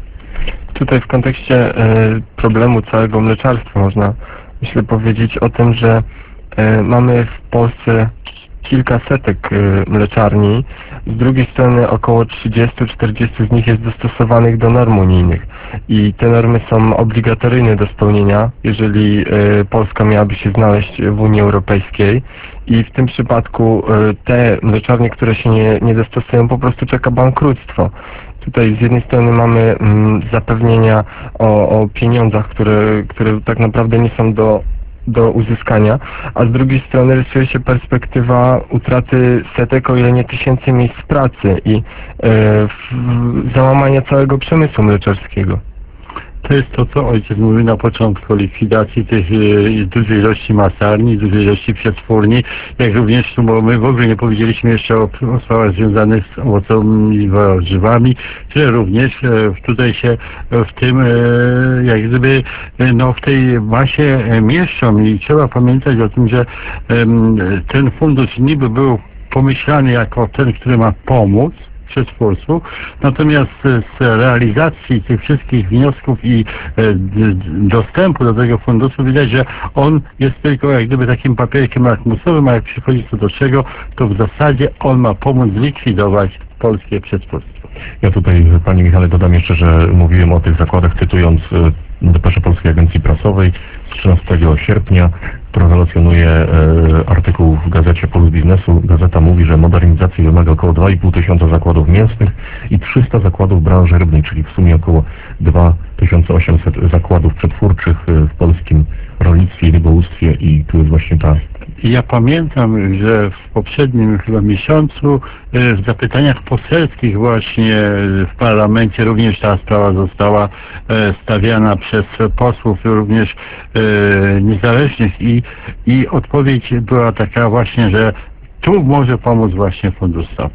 Tutaj w kontekście e, problemu całego mleczarstwa można, myślę, powiedzieć o tym, że e, mamy w Polsce kilka setek e, mleczarni, z drugiej strony około trzydzieści czterdzieści z nich jest dostosowanych do norm unijnych i te normy są obligatoryjne do spełnienia, jeżeli e, Polska miałaby się znaleźć w Unii Europejskiej i w tym przypadku e, te mleczarnie, które się nie, nie dostosują, po prostu czeka bankructwo. Tutaj z jednej strony mamy mm, zapewnienia o, o pieniądzach, które, które tak naprawdę nie są do, do uzyskania, a z drugiej strony rysuje się perspektywa utraty setek, o ile nie tysięcy miejsc pracy i e, w, załamania całego przemysłu mleczarskiego. To jest to, co ojciec mówił na początku, likwidacji tych e, dużej ilości masarni, dużej ilości przetwórni, jak również tu, bo my w ogóle nie powiedzieliśmy jeszcze o, o sprawach związanych z owocami i warzywami, które również e, tutaj się w tym, e, jak gdyby, e, no w tej masie e, mieszczą i trzeba pamiętać o tym, że e, ten fundusz niby był pomyślany jako ten, który ma pomóc przetwórców, natomiast z realizacji tych wszystkich wniosków i dostępu do tego funduszu widać, że on jest tylko jak gdyby takim papierkiem lakmusowym, a jak przychodzi co do czego, to w zasadzie on ma pomóc zlikwidować polskie przetwórstwo. Ja tutaj, panie Michale, dodam jeszcze, że mówiłem o tych zakładach, cytując depeszę Polskiej Agencji Prasowej z trzynastego sierpnia, która relacjonuje e, artykuł w gazecie Puls Biznesu. Gazeta mówi, że modernizacji wymaga około dwa i pół tysiąca zakładów mięsnych i trzysta zakładów branży rybnej, czyli w sumie około dwa tysiące osiemset zakładów przetwórczych w polskim rolnictwie i rybołówstwie i tu jest właśnie ta... Ja pamiętam, że w poprzednim chyba miesiącu w zapytaniach poselskich właśnie w parlamencie również ta sprawa została stawiana przez posłów również niezależnych i, i odpowiedź była taka właśnie, że tu może pomóc właśnie Fundusz STOP.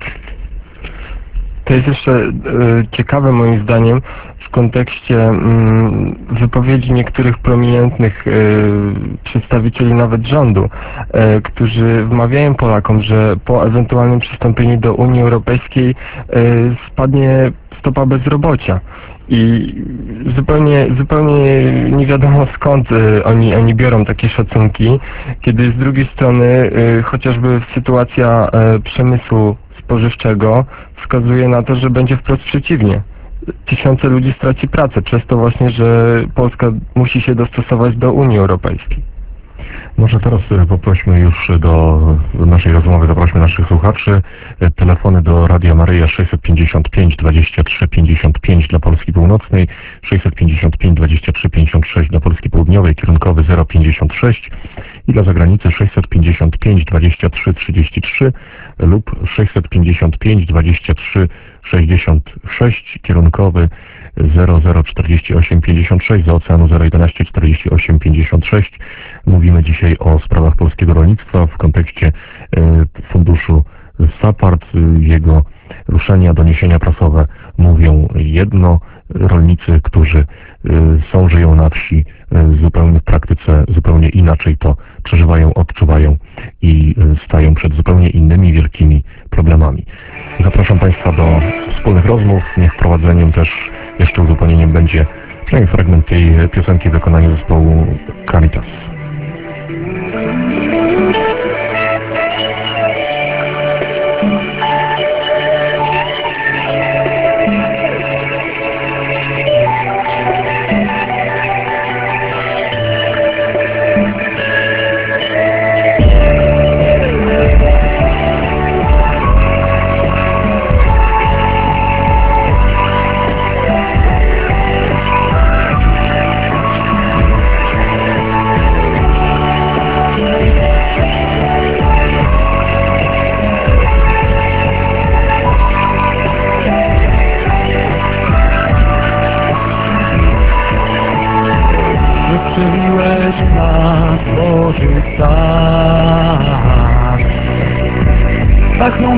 To jest jeszcze e, ciekawe moim zdaniem w kontekście mm, wypowiedzi niektórych prominentnych e, przedstawicieli nawet rządu, e, którzy wmawiają Polakom, że po ewentualnym przystąpieniu do Unii Europejskiej e, spadnie stopa bezrobocia. I zupełnie, zupełnie nie wiadomo skąd y, oni, oni biorą takie szacunki, kiedy z drugiej strony y, chociażby sytuacja y, przemysłu spożywczego wskazuje na to, że będzie wprost przeciwnie. Tysiące ludzi straci pracę przez to właśnie, że Polska musi się dostosować do Unii Europejskiej. Może teraz poprośmy już do naszej rozmowy, zaprośmy naszych słuchaczy. Telefony do Radia Maryja sześćset pięćdziesiąt pięć dwadzieścia trzy pięćdziesiąt pięć dla Polski Północnej, sześćset pięćdziesiąt pięć dwadzieścia trzy pięćdziesiąt sześć dla Polski Południowej, kierunkowy zero pięćdziesiąt sześć i dla zagranicy sześćset pięćdziesiąt pięć dwadzieścia trzy trzydzieści trzy lub sześćset pięćdziesiąt pięć dwadzieścia trzy sześćdziesiąt sześć, kierunkowy zero zero czterdzieści osiem pięćdziesiąt sześć, za oceanu zero jedenaście czterdzieści osiem pięćdziesiąt sześć. Mówimy dzisiaj o sprawach polskiego rolnictwa w kontekście e, funduszu SAPARD. Jego ruszenia, doniesienia prasowe mówią jedno. Rolnicy, którzy y, są, żyją na wsi, y, zupełnie w praktyce zupełnie inaczej to przeżywają, odczuwają i y, stają przed zupełnie innymi wielkimi problemami. Zapraszam Państwa do wspólnych rozmów. Niech prowadzeniem też jeszcze uzupełnieniem będzie przynajmniej fragment tej piosenki w wykonaniu zespołu Caritas.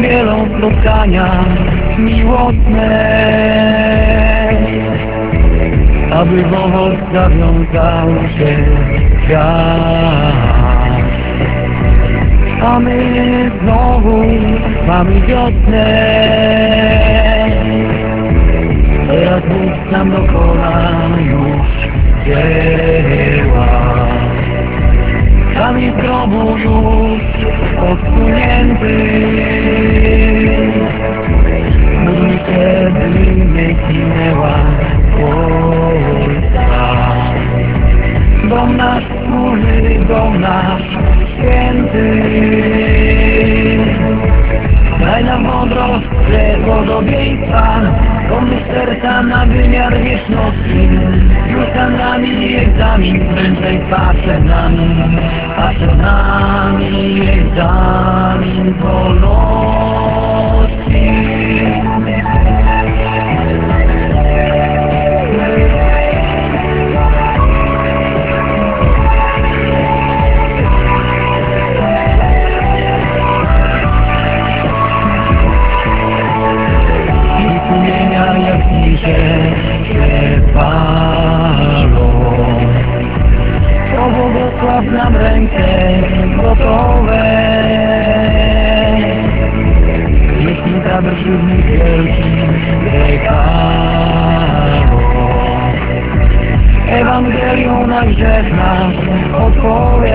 wielą spotkania miłosne, aby w owoc zawiązał się świat. A my znowu mamy wiosnę, teraz Bóg nam dokona już dzieła. Kamień z grobu już odsunięty, módlmy się, by nie zginęła Polska. Dom nasz wspólny, dom nasz święty, daj nam mądrość, podobieństwa, pomyśl serca na wymiar wieczności. Już za nami egzamin, męczeństwa przed nami, a przed nami egzamin wolności. Jak dzisiaj się palą, to błogosław nam ręce gotowe. Jeśli zadrży w nich wielkim dekalo, Ewangelią na grzech nasz odpowiedź.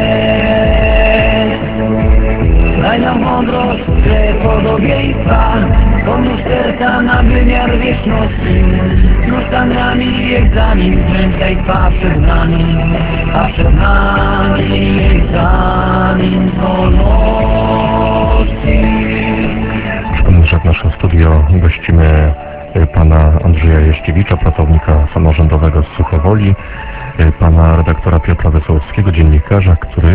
Daj nam mądrość, podobieństwa, pomnóż serca na wymiar wieczności. Już za nami egzamin, męczeństwa przed nami, a przed nami egzamin wolności. Przypomnę, że w naszym studio gościmy pana Andrzeja Jaśkiewicza, pracownika samorządowego z Suchowoli, pana redaktora Piotra Wesołowskiego, dziennikarza, który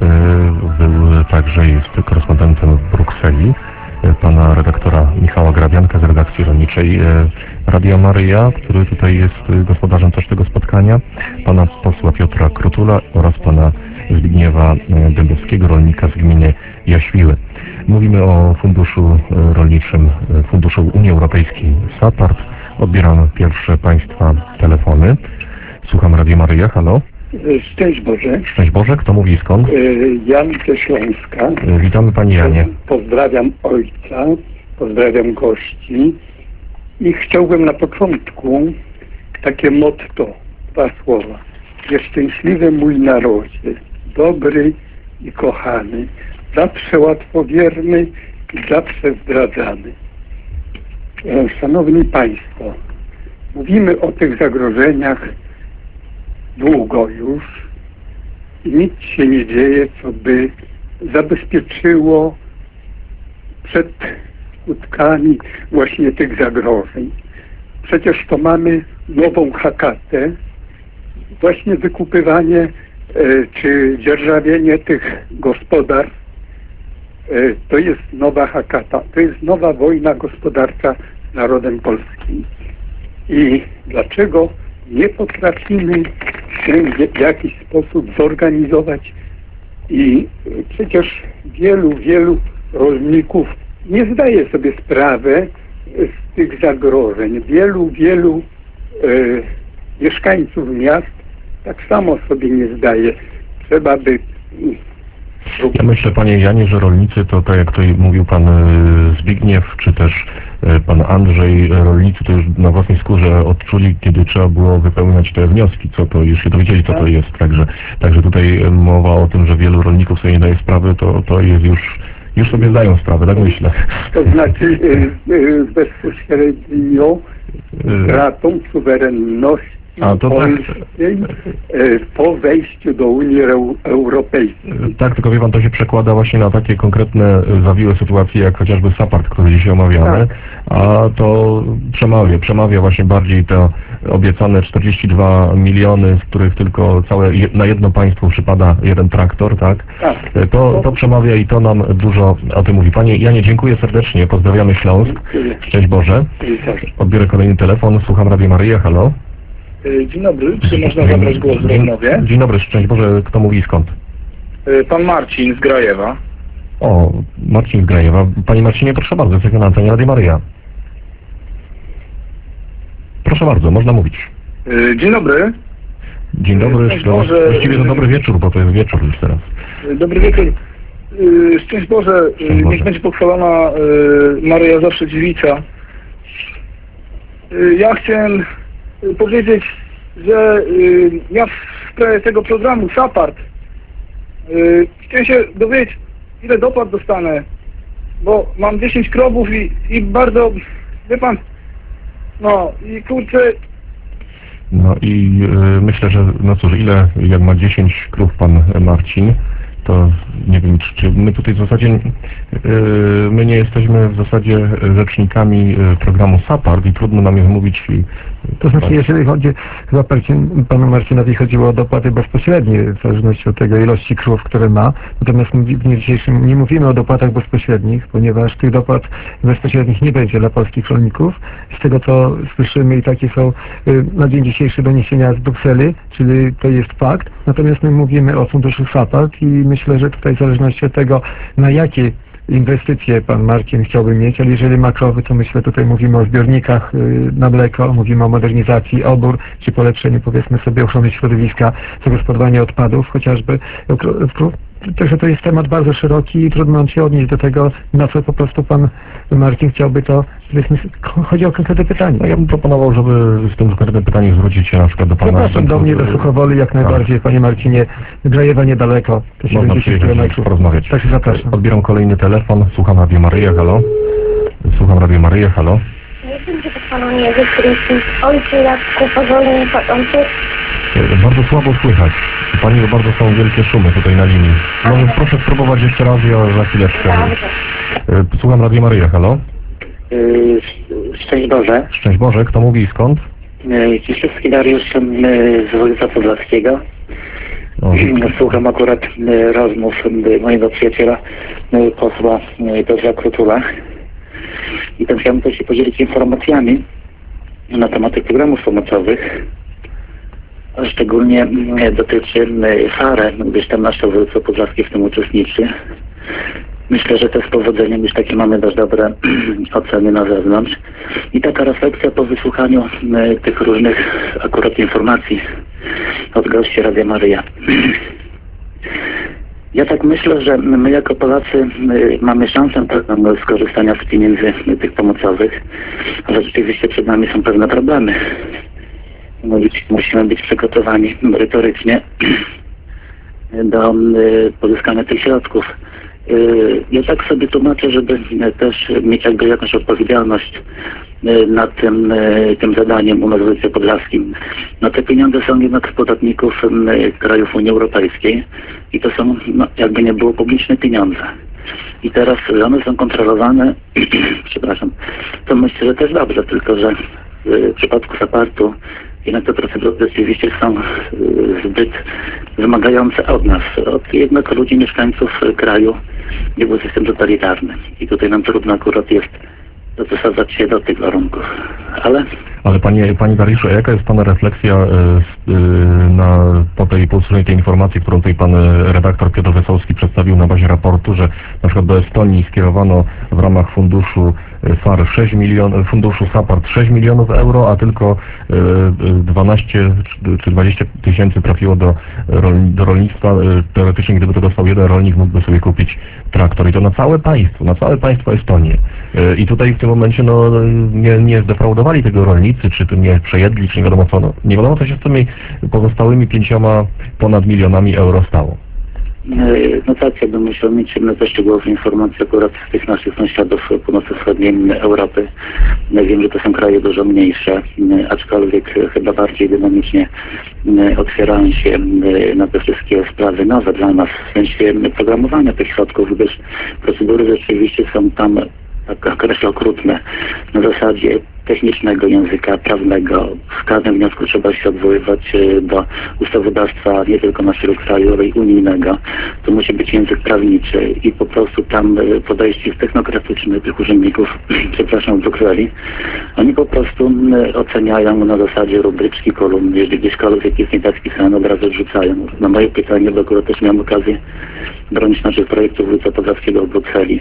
był także jest korespondentem w Brukseli, pana redaktora Michała Grabianka z redakcji rolniczej Radia Maryja, który tutaj jest gospodarzem też tego spotkania, pana posła Piotra Krutula oraz pana Zbigniewa Dębowskiego, rolnika z gminy Jaświły. Mówimy o funduszu rolniczym, funduszu Unii Europejskiej SAPARD. Odbieram pierwsze państwa telefony. Słucham Radio Maryja, halo. Szczęść Boże. Szczęść Boże, kto mówi skąd? Jan ze Śląska. Witamy Panie Janie. Pozdrawiam ojca, pozdrawiam gości i chciałbym na początku takie motto, dwa słowa. Jest szczęśliwy mój narodzie, dobry i kochany, zawsze łatwowierny i zawsze zdradzany. Szanowni Państwo, mówimy o tych zagrożeniach długo już i nic się nie dzieje, co by zabezpieczyło przed skutkami właśnie tych zagrożeń. Przecież to mamy nową hakatę, właśnie wykupywanie e, czy dzierżawienie tych gospodarstw, e, to jest nowa hakata, to jest nowa wojna gospodarcza z narodem polskim. I dlaczego nie potrafimy się w jakiś sposób zorganizować i przecież wielu, wielu rolników nie zdaje sobie sprawy z tych zagrożeń. Wielu, wielu e, mieszkańców miast tak samo sobie nie zdaje. Trzeba by... Ja myślę, Panie Janie, że rolnicy to, tak jak tutaj mówił Pan Zbigniew, czy też Pan Andrzej, rolnicy to już na własnej skórze odczuli, kiedy trzeba było wypełniać te wnioski, co to już się dowiedzieli, co to jest. Także, także tutaj mowa o tym, że wielu rolników sobie nie daje sprawy, to, to jest już, już sobie zdają sprawę, tak myślę. To znaczy y, y, bezpośrednio stratą suwerenności A, to Polskiej tak. po wejściu do Unii Europejskiej. Tak, tylko wie Pan, to się przekłada właśnie na takie konkretne, zawiłe sytuacje, jak chociażby SAPARD, który dzisiaj omawiamy, tak. A to przemawia, przemawia właśnie bardziej te obiecane czterdzieści dwa miliony, z których tylko całe, na jedno państwo przypada jeden traktor, tak? Tak. To, to przemawia i to nam dużo o tym mówi. Panie Janie, dziękuję serdecznie, pozdrawiamy Śląsk. Szczęść Boże. Odbiorę kolejny telefon, słucham Radio Maryja, halo. Dzień dobry, czy można zabrać głos w rozmowie? Dzień dobry, szczęść Boże, kto mówi i skąd? Pan Marcin z Grajewa. O, Marcin z Grajewa. Panie Marcinie, proszę bardzo, jesteśmy na antenie Radia Maryja. Proszę bardzo, można mówić. Y, Dzień dobry. Dzień dobry, Szczęść no, Boże. właściwie to dobry wieczór, bo to jest wieczór już teraz. Y, Dobry wieczór. Y, Szczęść Boże. Y, Szczęść Boże. Niech będzie pochwalona y, Maryja zawsze dziewica. Y, Ja chciałem y, powiedzieć, że y, ja w sprawie tego programu SAPART y, chciałem się dowiedzieć, ile dopłat dostanę, bo mam dziesięć krowów i, i bardzo, wie pan, no i kurczę, No i y, myślę, że no cóż, ile, jak ma dziesięć krów pan Marcin, to nie wiem, czy, czy my tutaj w zasadzie, y, my nie jesteśmy w zasadzie rzecznikami y, programu SAPART i trudno nam jest mówić. y, To znaczy, tak. jeżeli chodzi, chyba Marcin, panu Marcinowi chodziło o dopłaty bezpośrednie, w zależności od tego ilości krów, które ma. Natomiast w dniu dzisiejszym nie mówimy o dopłatach bezpośrednich, ponieważ tych dopłat bezpośrednich nie będzie dla polskich rolników. Z tego, co słyszymy, i takie są y, na dzień dzisiejszy doniesienia z Brukseli, czyli to jest fakt. Natomiast my mówimy o funduszu SAPART i myślę, że tutaj w zależności od tego, na jakie inwestycje pan Marcin chciałby mieć, ale jeżeli ma krowy, to myślę, tutaj mówimy o zbiornikach y, na mleko, mówimy o modernizacji obór, czy polepszeniu, powiedzmy sobie, ochrony środowiska, zagospodarowania odpadów, chociażby o kro- w krów. Także to jest temat bardzo szeroki i trudno nam się odnieść do tego, na co po prostu pan Marcin chciałby to, powiedzmy, chodzi o konkretne pytanie. No ja bym proponował, żeby z tym konkretnym pytaniem zwrócić się na przykład do pana... Zapraszam do mnie, do Suchowoli, jak najbardziej, panie Marcinie. Grajewa niedaleko, to Można siedemdziesiąt przyjechać kilometrów. porozmawiać. Także zapraszam. Odbieram kolejny telefon, słucham Radio Maryja, halo. Słucham Radio Maryja, halo. Będzie pochwalony Jezus Chrystus, Ojcze Jacku, pozwolenie początku. E, Bardzo słabo słychać. Pani, bo bardzo są wielkie szumy tutaj na linii. Może proszę spróbować jeszcze raz, ja za chwileczkę. Dobrze. E, Słucham Radio Maryja, halo. Yy, Szczęść Boże. Szczęść Boże, kto mówi i skąd? Yy, Ciszewski Dariusz yy, z województwa podlaskiego. O, Słucham akurat yy, rozmów yy, mojego przyjaciela, yy, posła yy, Piotra Krutula. I tam chciałbym też się podzielić informacjami na temat tych programów pomocowych. A szczególnie yy, dotyczy yy, F A R E, gdyż tam nasze województwo podlaskie w tym uczestniczy. Myślę, że też z powodzeniem już takie mamy dość dobre oceny na zewnątrz. I taka refleksja po wysłuchaniu y, tych różnych akurat informacji od gości Radia Maryja. Ja tak myślę, że my jako Polacy y, mamy szansę pewną skorzystania z pieniędzy y, tych pomocowych, ale rzeczywiście przed nami są pewne problemy. Mówić, musimy być przygotowani merytorycznie do y, pozyskania tych środków. Ja tak sobie tłumaczę, żeby też mieć jakby jakąś odpowiedzialność nad tym, tym zadaniem u nas w województwie podlaskim. No te pieniądze są jednak z podatników krajów Unii Europejskiej i to są, no, jakby nie było, publiczne pieniądze. I teraz, że one są kontrolowane, przepraszam, to myślę, że też dobrze, tylko że w przypadku SAPART-u jednak te procedury rzeczywiście są zbyt wymagające od nas, od jednak ludzi, mieszkańców kraju, gdzie był system totalitarny. I tutaj nam trudno akurat jest dostosować się do tych warunków. Ale Ale panie, panie Dariuszu, a jaka jest pana refleksja e, s- e, na, po tej posłuchaniu tej informacji, którą tutaj pan e, redaktor Piotr Wesołowski przedstawił na bazie raportu, że na przykład do Estonii skierowano w ramach funduszu e, F A R sześć milionów, funduszu SAPART sześć milionów euro, a tylko e, e, dwanaście czy- czy dwadzieścia tysięcy trafiło do, rolni, do rolnictwa. E, Teoretycznie, gdyby to dostał jeden rolnik, mógłby sobie kupić traktor. I to na całe państwo, na całe państwo Estonię. E, I tutaj w tym momencie no, nie, nie zdefraudowali tego rolnicy, czy tym nie przejedli, czy nie wiadomo co. No, nie wiadomo co się z tymi pozostałymi pięcioma ponad milionami euro stało. notacje bym musiał mieć jedne ze szczegółowych informacji akurat z tych naszych sąsiadów północno-wschodniej Europy. Wiem, że to są kraje dużo mniejsze, aczkolwiek chyba bardziej dynamicznie otwierają się na te wszystkie sprawy nowe dla nas w sensie programowania tych środków, gdyż procedury rzeczywiście są tam, tak określę, okrutne. Na zasadzie technicznego języka prawnego. W każdym wniosku trzeba się odwoływać e, do ustawodawstwa nie tylko naszego kraju, ale i unijnego. To musi być język prawniczy i po prostu tam e, podejście jest technokratyczne tych urzędników, przepraszam, w Brukseli. Oni po prostu e, oceniają na zasadzie rubryczki, kolumny. Jeżeli gdzieśkolwiek jest nie tak spisane, od razu odrzucają. Na moje pytanie, bo akurat też miałem okazję bronić naszych projektów wójta Podlaskiego w Brukseli,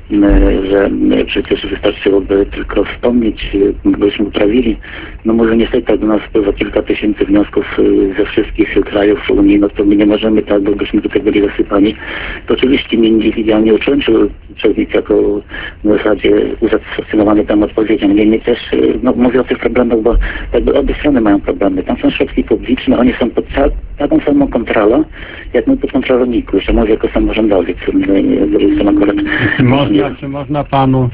e, że e, przecież wystarczyłoby tylko wspomnieć, e, byśmy uprawili. No może niestety tak do nas wpływa kilka tysięcy wniosków e, ze wszystkich krajów Unii, no to my nie możemy tak, bo byśmy tutaj byli zasypani. To oczywiście nie, nie, ja nie uczyłem się przez nich jako w zasadzie usatysfakcjonowany tam odpowiedzią. Niemniej też e, no, mówię o tych problemach, bo jakby obie strony mają problemy. Tam są środki publiczne, oni są pod ca taką samą kontrolą, jak my pod kontrolą N I K-u. Jeszcze mówię jako samorządowiec. Jestem akurat... Czy można, czy można panu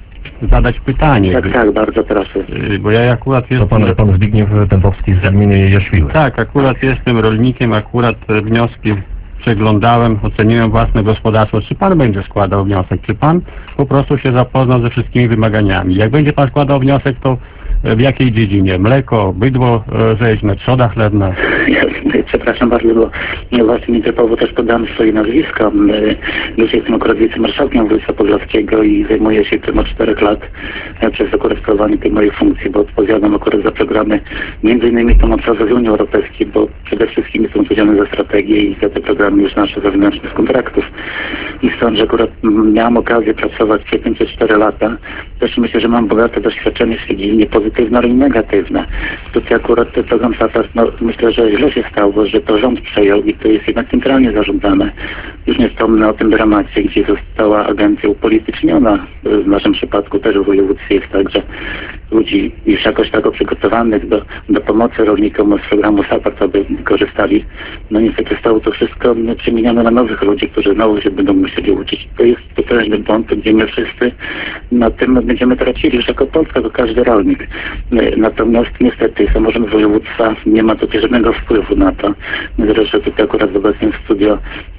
zadać pytanie? Tak, tak, bardzo proszę. Bo ja akurat To jestem... pan, pan Zbigniew Dębowski z gminy Jaświły. Tak, akurat jestem rolnikiem, akurat wnioski przeglądałem, oceniłem własne gospodarstwo. Czy pan będzie składał wniosek? Czy pan po prostu się zapoznał ze wszystkimi wymaganiami? Jak będzie pan składał wniosek, to w jakiej dziedzinie? Mleko, bydło rzeźne, trzoda chlebna? Jasne, przepraszam bardzo, bo właśnie typowo też podam swoje nazwisko. Już jestem akurat wicemarszałkiem województwa podlaskiego i zajmuję się tym od czterech lat przez akurat sprawowanie tej mojej funkcji, bo odpowiadam akurat za programy między innymi pomocowe z Unii Europejskiej, bo przede wszystkim jestem odpowiedzialny za strategię i za te programy już nasze wewnętrzne z kontraktów. I stąd, że akurat miałam okazję pracować przez tym przez cztery lata, też myślę, że mam bogate doświadczenie w tej dziedzinie, pozytywne, ale i negatywne. Tutaj akurat ten program SAPARD, no myślę, że źle się stało, że to rząd przejął i to jest jednak centralnie zarządzane. Już nie wspomnę o tym dramacie, gdzie została agencja upolityczniona. W naszym przypadku też w województwie jest tak, że ludzi już jakoś tak przygotowanych do, do pomocy rolnikom z programu SAPARD, aby korzystali. No niestety stało to wszystko przemienione na nowych ludzi, którzy znowu się będą musieli uczyć. To jest potężny błąd, gdzie my wszyscy na tym będziemy tracili już jako Polska, jako każdy rolnik. Natomiast niestety samorząd województwa nie ma tutaj żadnego wpływu na to. Zresztą tutaj akurat w obecnym studio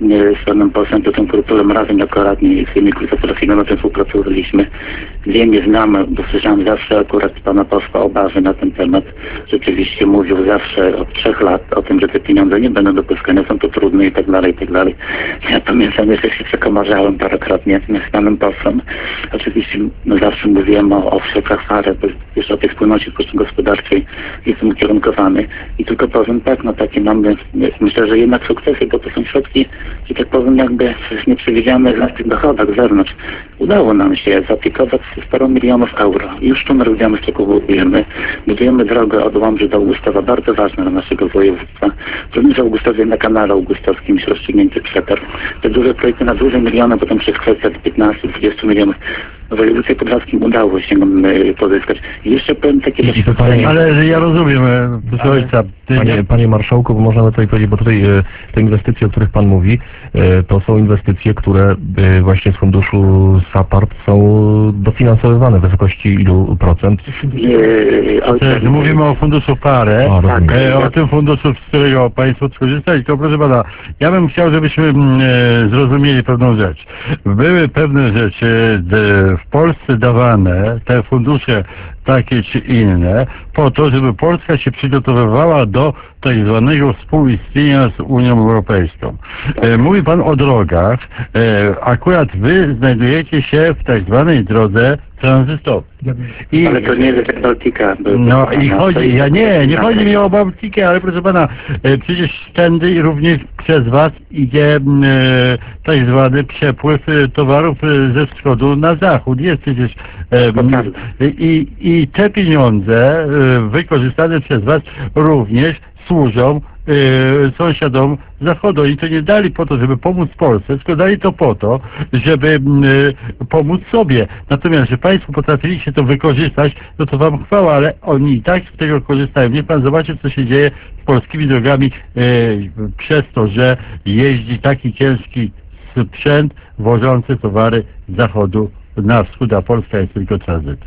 z panem posłem Piotrem Krutulem razem jako radni z Urzędu Podlaskiego na tym współpracowaliśmy. Wiem, nie znam, bo słyszałem zawsze akurat pana posła obawy na ten temat. Rzeczywiście mówił zawsze od trzech lat o tym, że te pieniądze nie będą do pozyskania, są to trudne i tak dalej, i tak dalej. Ja pamiętam, że się przekomarzałem parokrotnie z panem posłem. Oczywiście no, zawsze mówiłem o, o wsiekach farę, bo jeszcze o tej wspólnocie gospodarczej jestem ukierunkowany. I tylko powiem tak, no takie mamy, myślę, że jednak sukcesy, bo to są środki, że tak powiem, jakby z nieprzewidzianych na tych dochodach z zewnątrz. Udało nam się zaopiekować sporo milionów euro. Już tu robiamy, z czego budujemy. Budujemy drogę od Łomży do Augustowa, bardzo ważna dla naszego województwa. Również w Augustowie na kanale augustowskim już rozstrzygnięty przetarg. Te duże projekty na duże miliony, potem przez kwestię piętnaście dwadzieścia milionów. W województwie podlaskim udało się y, pozyskać. I jeszcze powiem takie I, i to panie, Ale ja rozumiem, e, proszę ojca. ty Panie, nie- panie Marszałku, bo można by tutaj powiedzieć, bo tutaj e, te inwestycje, o których Pan mówi, e, to są inwestycje, które e, właśnie z funduszu SAPARD są dofinansowywane w wysokości ilu procent? Yy, Też mówimy o funduszu parę, O, rozumiem. e, o tym funduszu, z którego Państwo skorzystali. Tylko proszę Pana, ja bym chciał, żebyśmy mm, e, zrozumieli pewną rzecz. Były pewne rzeczy d, w Polsce dawane, te fundusze takie czy inne, po to, żeby Polska się przygotowywała do tak zwanego współistnienia z Unią Europejską. E, mówi Pan o drogach. E, akurat Wy znajdujecie się w tak zwanej drodze tranzytowej. I, ale to nie jest Baltica. no i chodzi, ja nie, nie chodzi mi o Bałtykę, ale proszę Pana, e, przecież tędy również przez Was idzie e, tak zwany przepływ e, towarów e, ze wschodu na zachód. Jest przecież e, m, i, i te pieniądze e, wykorzystane przez Was również służą e, sąsiadom Zachodu. I to nie dali po to, żeby pomóc Polsce, tylko dali to po to, żeby e, pomóc sobie. Natomiast, że Państwo potrafili się to wykorzystać, no to Wam chwała, ale oni i tak z tego korzystają. Niech Pan zobaczy, co się dzieje z polskimi drogami e, przez to, że jeździ taki ciężki sprzęt wożący towary z Zachodu na wschód, a Polska jest tylko tranzytem.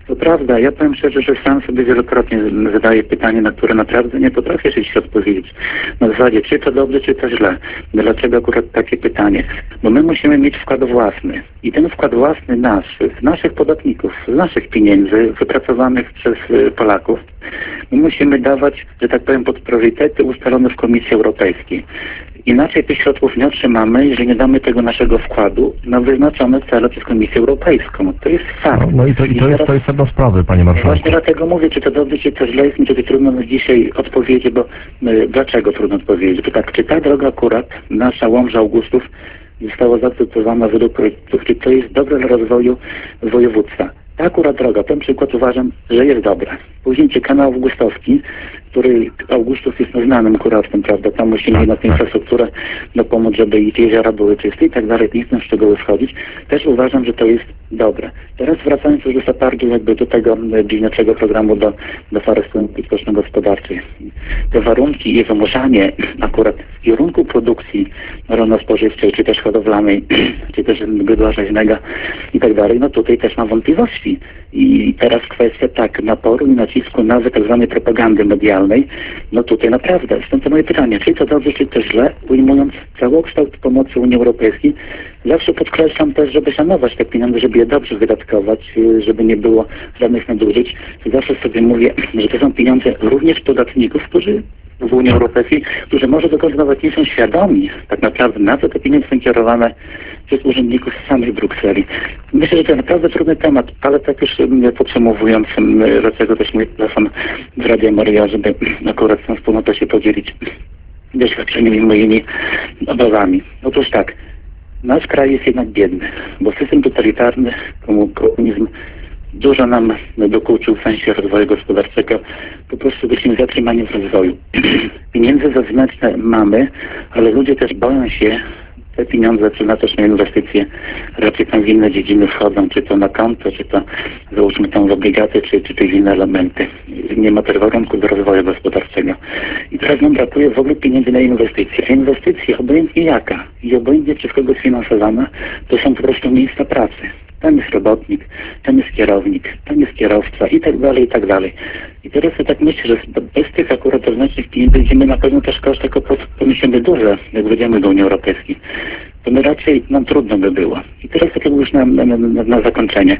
To prawda, ja powiem szczerze, że sam sobie wielokrotnie zadaję pytanie, na które naprawdę nie potrafię się odpowiedzieć. Na zasadzie, czy to dobrze, czy to źle. Dlaczego akurat takie pytanie? Bo my musimy mieć wkład własny. I ten wkład własny nasz, z naszych podatników, z naszych pieniędzy wypracowanych przez Polaków, my musimy dawać, że tak powiem, pod priorytety ustalone w Komisji Europejskiej. Inaczej tych środków nie otrzymamy, jeżeli nie damy tego naszego wkładu na wyznaczone cele przez Komisję Europejską. To jest fakt. No, no i to, i to, I jest, teraz, to jest sedno sprawy, panie marszałku. Właśnie dlatego mówię, czy to dobrze, czy to źle, jest mi tutaj trudno dzisiaj odpowiedzieć, bo y, dlaczego trudno odpowiedzieć? To tak, czy ta droga akurat, nasza Łomża Augustów, została zaakceptowana według projektów, czy to jest dobre dla rozwoju województwa? Ta akurat droga, ten przykład uważam, że jest dobra. Później czy kanał Augustowski, który Augustów jest znanym kurortem, prawda, tam musimy tak, na tę infrastrukturę dopomóc, żeby i jeziora były czyste i tak dalej, nie chcę w szczegóły wchodzić. Też uważam, że to jest dobre. Teraz wracając już do Sapardu, jakby do tego bliźniaczego programu do, do Forestu Społeczno-Gospodarczej. Te warunki i wymuszanie akurat w kierunku produkcji rolno-spożywczej, czy też hodowlanej, czy też bydła rzeźnego i tak dalej, no tutaj też mam wątpliwości. I teraz kwestia tak, naporu i nacisku na tak zwanej propagandy medialnej, no tutaj naprawdę, stąd to moje pytanie, czy to dobrze, czy to źle, ujmując całokształt pomocy Unii Europejskiej, zawsze podkreślam też, żeby szanować te pieniądze, żeby je dobrze wydatkować, żeby nie było żadnych nadużyć. Zawsze sobie mówię, że to są pieniądze również podatników, którzy w Unii Europejskiej, którzy może do końca nawet nie są świadomi tak naprawdę, na co te pieniądze są kierowane przez urzędników z samej Brukseli. Myślę, że to naprawdę trudny temat, ale tak już podsumowując, dlatego też mój telefon w Radia Maryja, żeby akurat z tą wspólnotą się podzielić doświadczeniami moimi obawami. Otóż tak, nasz kraj jest jednak biedny, bo system totalitarny, komunizm, dużo nam dokuczył w sensie rozwoju gospodarczego. Po prostu byliśmy zatrzymani w rozwoju. Pieniądze zewnętrzne mamy, ale ludzie też boją się te pieniądze przeznaczać na inwestycje. Raczej tam w inne dziedziny wchodzą, czy to na konto, czy to załóżmy tam w obligaty, czy, czy też inne elementy. Nie ma też warunków do rozwoju gospodarczego. I teraz nam brakuje w ogóle pieniędzy na inwestycje. A inwestycje, obojętnie jaka i obojętnie przez kogo sfinansowana, to są po prostu miejsca pracy. Tam jest robotnik, tam jest kierownik, tam jest kierowca i tak dalej, i tak dalej. I teraz ja tak myślę, że bez tych akurat zewnętrznych pieniędzy będziemy na pewno też koszty poniesiemy duże, jak wejdziemy do Unii Europejskiej. To my raczej nam trudno by było. I teraz tak już na, na, na, na zakończenie.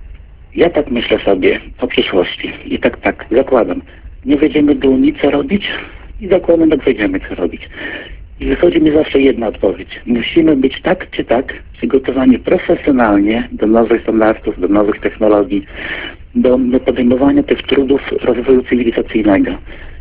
Ja tak myślę sobie o przyszłości i tak, tak, zakładam. Nie wejdziemy do Unii, co robić? I zakładam, jak wejdziemy, co robić. I wychodzi mi zawsze jedna odpowiedź. Musimy być tak czy tak przygotowani profesjonalnie do nowych standardów, do nowych technologii, do, do podejmowania tych trudów rozwoju cywilizacyjnego.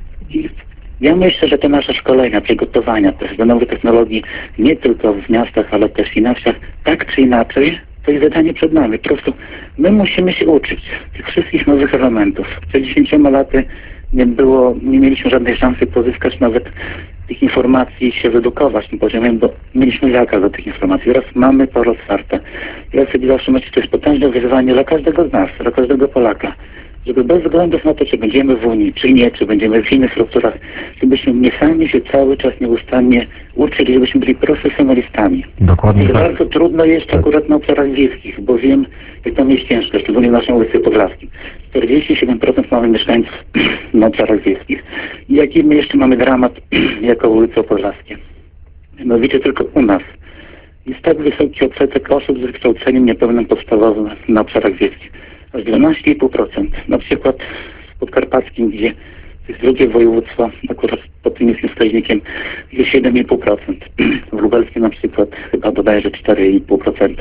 I ja myślę, że te nasze szkolenia, przygotowania też do nowych technologii, nie tylko w miastach, ale też i na wsiach, tak czy inaczej, to jest zadanie przed nami. Po prostu my musimy się uczyć tych wszystkich nowych elementów. Przed dziesięcioma laty nie było, nie mieliśmy żadnej szansy pozyskać nawet tych informacji, się wyedukować tym poziomem, bo mieliśmy zakaz do tych informacji. Teraz mamy pole otwarte. Ja sobie zawsze myślę, że to jest potężne wyzwanie dla każdego z nas, dla każdego Polaka, żeby bez względu na to, czy będziemy w Unii, czy nie, czy będziemy w innych strukturach, żebyśmy nie sami się cały czas nieustannie uczyli, żebyśmy byli profesjonalistami. Dokładnie I tak. bardzo trudno jest tak. akurat na obszarach wiejskich, bo wiem, jak tam jest ciężko, szczególnie w naszym ulicy Podlaskim. czterdzieści siedem procent mamy mieszkańców na obszarach wiejskich. I jaki my jeszcze mamy dramat jako ulice Podlaskie? Mianowicie tylko u nas jest tak wysoki odsetek osób z wykształceniem niepełnym podstawowym na obszarach wiejskich. Aż dwanaście i pół procent. Na przykład w Podkarpackim, gdzie to jest drugie województwo, akurat pod tym niskim wskaźnikiem, jest siedem i pół procent. W Lubelskim na przykład chyba bodajże cztery i pół procent.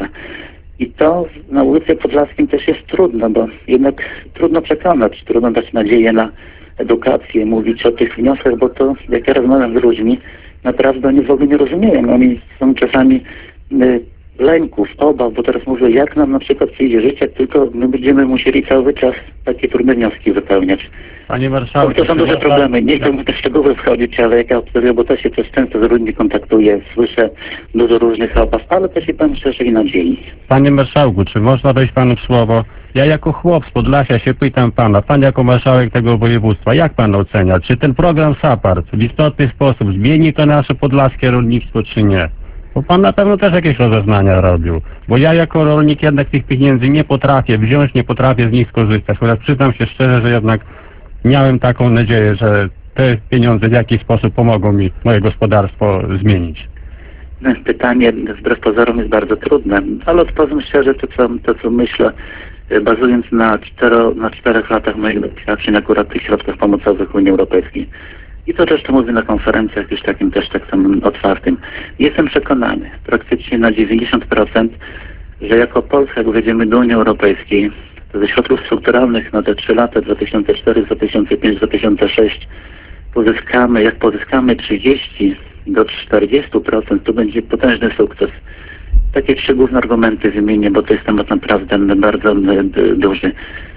I to na ulicy Podlaskim też jest trudno, bo jednak trudno przekonać, trudno dać nadzieję na edukację, mówić o tych wnioskach, bo to, jak ja rozmawiam z ludźmi, naprawdę oni w ogóle nie rozumieją. Oni są czasami y, lęków, obaw, bo teraz mówię, jak nam na przykład przyjdzie życie, jak tylko my będziemy musieli cały czas takie trudne wnioski wypełniać. Panie marszałku, To są duże można... problemy. Nie chcę w szczegóły wchodzić, ale jak ja obserwuję, bo też się też często z ludźmi kontaktuję, słyszę dużo różnych obaw, ale też i powiem szczerze i nadziei. Panie marszałku, czy można wejść panu w słowo? Ja jako chłop z Podlasia się pytam pana, pan jako marszałek tego województwa, jak pan ocenia, czy ten program SAPARD w istotny sposób zmieni to nasze podlaskie rolnictwo, czy nie? Bo pan na pewno też jakieś rozeznania robił. Bo ja jako rolnik jednak tych pieniędzy nie potrafię wziąć, nie potrafię z nich skorzystać. Chociaż przyznam się szczerze, że jednak miałem taką nadzieję, że te pieniądze w jakiś sposób pomogą mi moje gospodarstwo zmienić. Pytanie wbrew pozorom jest bardzo trudne, ale odpowiem szczerze to co, to, co myślę, bazując na, cztero, na czterech latach moich doświadczeń akurat tych środkach pomocowych Unii Europejskiej. I to też to mówię na konferencjach już takim też tak samym otwartym. Jestem przekonany praktycznie na dziewięćdziesiąt procent, że jako Polska, jak wejdziemy do Unii Europejskiej, to ze środków strukturalnych na te trzy lata, dwa tysiące cztery, dwa tysiące pięć, dwa tysiące sześć, pozyskamy, jak pozyskamy trzydzieści do czterdziestu procent, to będzie potężny sukces. Takie trzy główne argumenty wymienię, bo to jest temat naprawdę bardzo duży.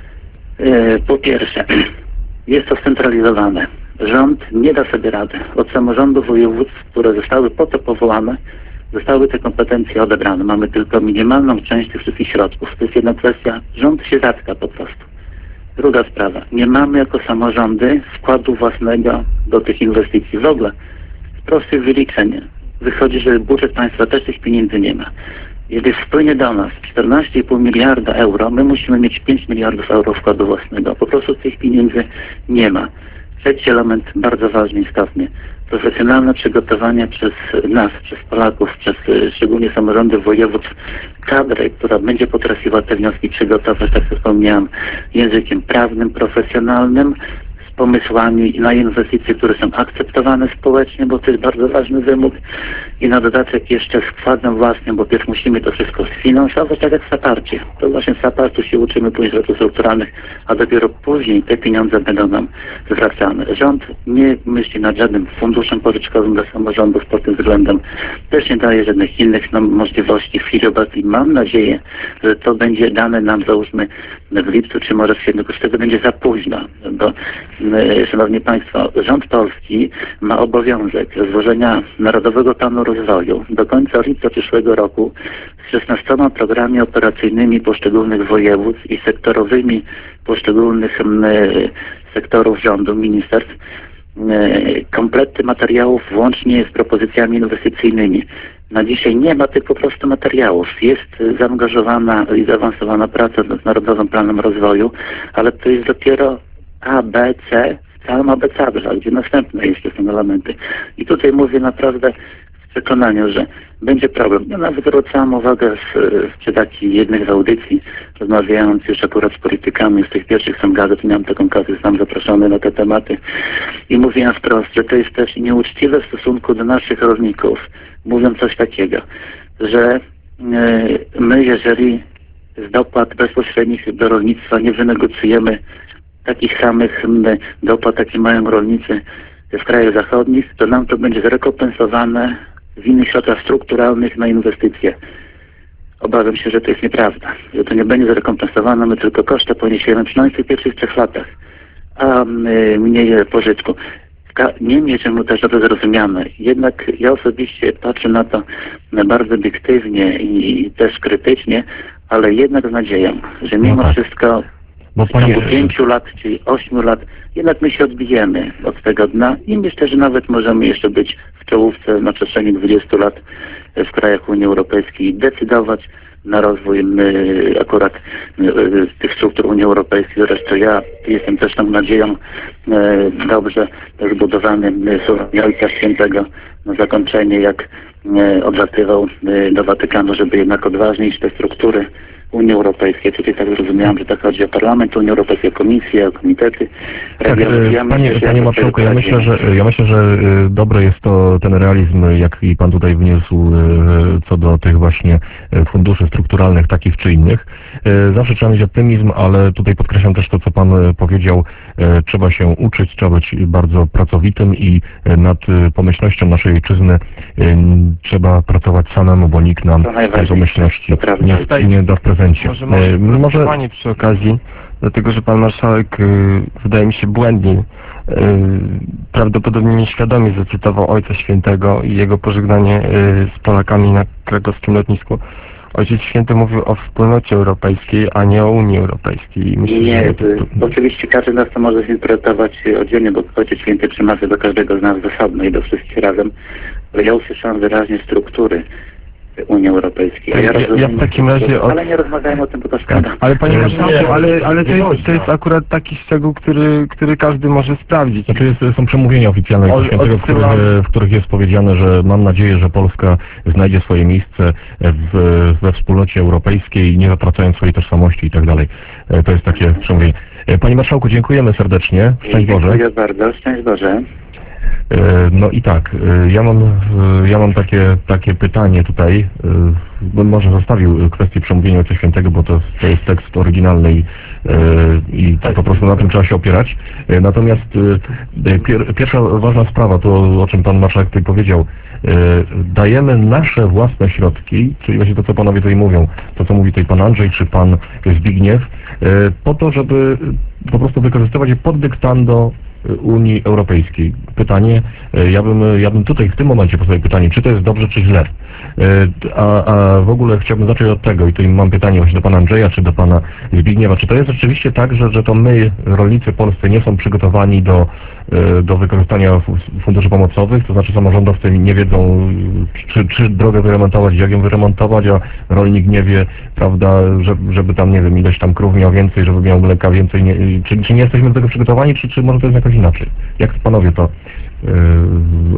Po pierwsze, jest to scentralizowane. Rząd nie da sobie rady. Od samorządów województw, które zostały po to powołane, zostały te kompetencje odebrane. Mamy tylko minimalną część tych wszystkich środków. To jest jedna kwestia. Rząd się zatka po prostu. Druga sprawa. Nie mamy jako samorządy wkładu własnego do tych inwestycji. W ogóle z prostych wyliczeń wychodzi, że budżet państwa też tych pieniędzy nie ma. Jeżeli wpłynie do nas czternaście i pół miliarda euro, my musimy mieć pięć miliardów euro wkładu własnego. Po prostu tych pieniędzy nie ma. Trzeci element, bardzo ważny, istotny. Profesjonalne przygotowanie przez nas, przez Polaków, przez szczególnie samorządy województw, kadrę, która będzie potrafiła te wnioski przygotować, tak jak wspomniałem, językiem prawnym, profesjonalnym, z pomysłami na inwestycje, które są akceptowane społecznie, bo to jest bardzo ważny wymóg. I na dodatek jeszcze z wkładem własnym, bo pierw musimy to wszystko sfinansować, tak jak w SAPARcie. To właśnie w SAPARTu się uczymy później środków strukturalnych, a dopiero później te pieniądze będą nam zwracane. Rząd nie myśli nad żadnym funduszem pożyczkowym dla samorządów pod tym względem. Też nie daje żadnych innych nam możliwości w chwili obecnej. Mam nadzieję, że to będzie dane nam, załóżmy, w lipcu, czy może w sierpniu, już wtedy będzie za późno, bo Szanowni Państwo, rząd polski ma obowiązek złożenia Narodowego Planu Rozwoju do końca lipca przyszłego roku z szesnastoma programami operacyjnymi poszczególnych województw i sektorowymi poszczególnych sektorów rządu, ministerstw, komplety materiałów włącznie z propozycjami inwestycyjnymi. Na dzisiaj nie ma tych po prostu materiałów. Jest zaangażowana i zaawansowana praca nad Narodowym Planem Rozwoju, ale to jest dopiero A, B, C w całym abecadrze, gdzie następne jeszcze są elementy. I tutaj mówię naprawdę w przekonaniu, że będzie problem. Ja nawet zwracałem uwagę w, w takiej jednej z audycji, rozmawiając już akurat z politykami, z tych pierwszych sam gazet, miałem taką okazję, sam zaproszony na te tematy i mówiłem wprost, że to jest też nieuczciwe w stosunku do naszych rolników. Mówią coś takiego, że yy, my jeżeli z dopłat bezpośrednich do rolnictwa nie wynegocjujemy takich samych dopłat, jakie mają rolnicy w krajach zachodnich, to nam to będzie zrekompensowane w innych środkach strukturalnych na inwestycje. Obawiam się, że to jest nieprawda, że to nie będzie zrekompensowane, my tylko koszty poniesiemy przynajmniej w tych pierwszych trzech latach, a mniej pożytku. Niemniej, czemu też dobrze zrozumiane. Jednak ja osobiście patrzę na to bardzo obiektywnie i też krytycznie, ale jednak z nadzieją, że mimo no tak. wszystko Bo w ciągu panie... pięciu lat, czyli ośmiu lat, jednak my się odbijemy od tego dna i myślę, że nawet możemy jeszcze być w czołówce na przestrzeni dwudziestu lat w krajach Unii Europejskiej i decydować na rozwój my, akurat my, tych struktur Unii Europejskiej. Zresztą ja jestem też tą nadzieją e, dobrze zbudowany słowem Ojca Świętego na zakończenie, jak e, odlatywał e, do Watykanu, żeby jednak odważnie iść te struktury Unii Europejskiej. Tutaj tak zrozumiałem, że tak chodzi o Parlament Unii Europejskiej, Komisję, o komitety. Tak, ja panie, myślę, panie Marszałku, ja myślę, że ja myślę, że dobre jest to ten realizm, jaki pan tutaj wniósł co do tych właśnie funduszy strukturalnych, takich czy innych. Zawsze trzeba mieć optymizm, ale tutaj podkreślam też to, co pan powiedział. Trzeba się uczyć, trzeba być bardzo pracowitym i nad pomyślnością naszej ojczyzny trzeba pracować samemu, bo nikt nam tej pomyślności nie, nie da w prezencie. Może, może, może... Panie przy okazji, dlatego że pan marszałek y, wydaje mi się błędnie, y, prawdopodobnie nieświadomie zacytował Ojca Świętego i jego pożegnanie y, z Polakami na krakowskim lotnisku. Ojciec Święty mówił o wspólnocie europejskiej, a nie o Unii Europejskiej. Myślę, nie, że to, to... oczywiście każdy z nas to może zinterpretować oddzielnie, bo Ojciec Święty przemawia do każdego z nas osobno i do wszystkich razem, Ale ja usłyszałem wyraźnie struktury Unii Europejskiej. A ja, Ja- ja rozumiem, w takim razie od- Ale nie rozmawiajmy o tym, bo to szkoda. Ale panie Nie, marszałku, nie, ale, ale to, nie jest, chodzi, to jest no. akurat taki szczegół, który, który każdy może sprawdzić. Znaczy jest, są przemówienia oficjalne Od- Ojca Świętego, w których, odsyłam- e, w których jest powiedziane, że mam nadzieję, że Polska znajdzie swoje miejsce w, we wspólnocie europejskiej, nie zatracając swojej tożsamości i tak dalej. E, To jest takie przemówienie. E, Panie Marszałku, dziękujemy serdecznie. Szczęść Boże. Dziękuję bardzo. Szczęść Boże. E, No i tak, e, ja mam, e, ja mam takie, takie pytanie tutaj, e, bym może zostawił kwestię przemówienia Ojca Świętego, bo to, to jest tekst oryginalny i, e, i to po prostu na tym trzeba się opierać. E, Natomiast e, pier, pierwsza ważna sprawa, to o czym Pan Marszałek tutaj powiedział, e, dajemy nasze własne środki, czyli właśnie to, co Panowie tutaj mówią, to, co mówi tutaj Pan Andrzej czy Pan Zbigniew, e, po to, żeby po prostu wykorzystywać je pod dyktando Unii Europejskiej. Pytanie, e, ja bym, ja bym tutaj w tym momencie postawił pytanie, czy to jest dobrze, czy źle. E, A, a w ogóle chciałbym zacząć od tego i tutaj mam pytanie właśnie do Pana Andrzeja, czy do Pana Zbigniewa, czy to jest rzeczywiście tak, że, że to my, rolnicy polscy, nie są przygotowani do, e, do wykorzystania fu- funduszy pomocowych, to znaczy samorządowcy nie wiedzą, czy, czy drogę wyremontować, jak ją wyremontować, a rolnik nie wie, prawda, żeby, żeby tam, nie wiem, ileś tam krów miał więcej, żeby miał mleka więcej, nie, czy, czy nie jesteśmy do tego przygotowani, czy, czy może to jest jakoś inaczej? Jak Panowie to yy,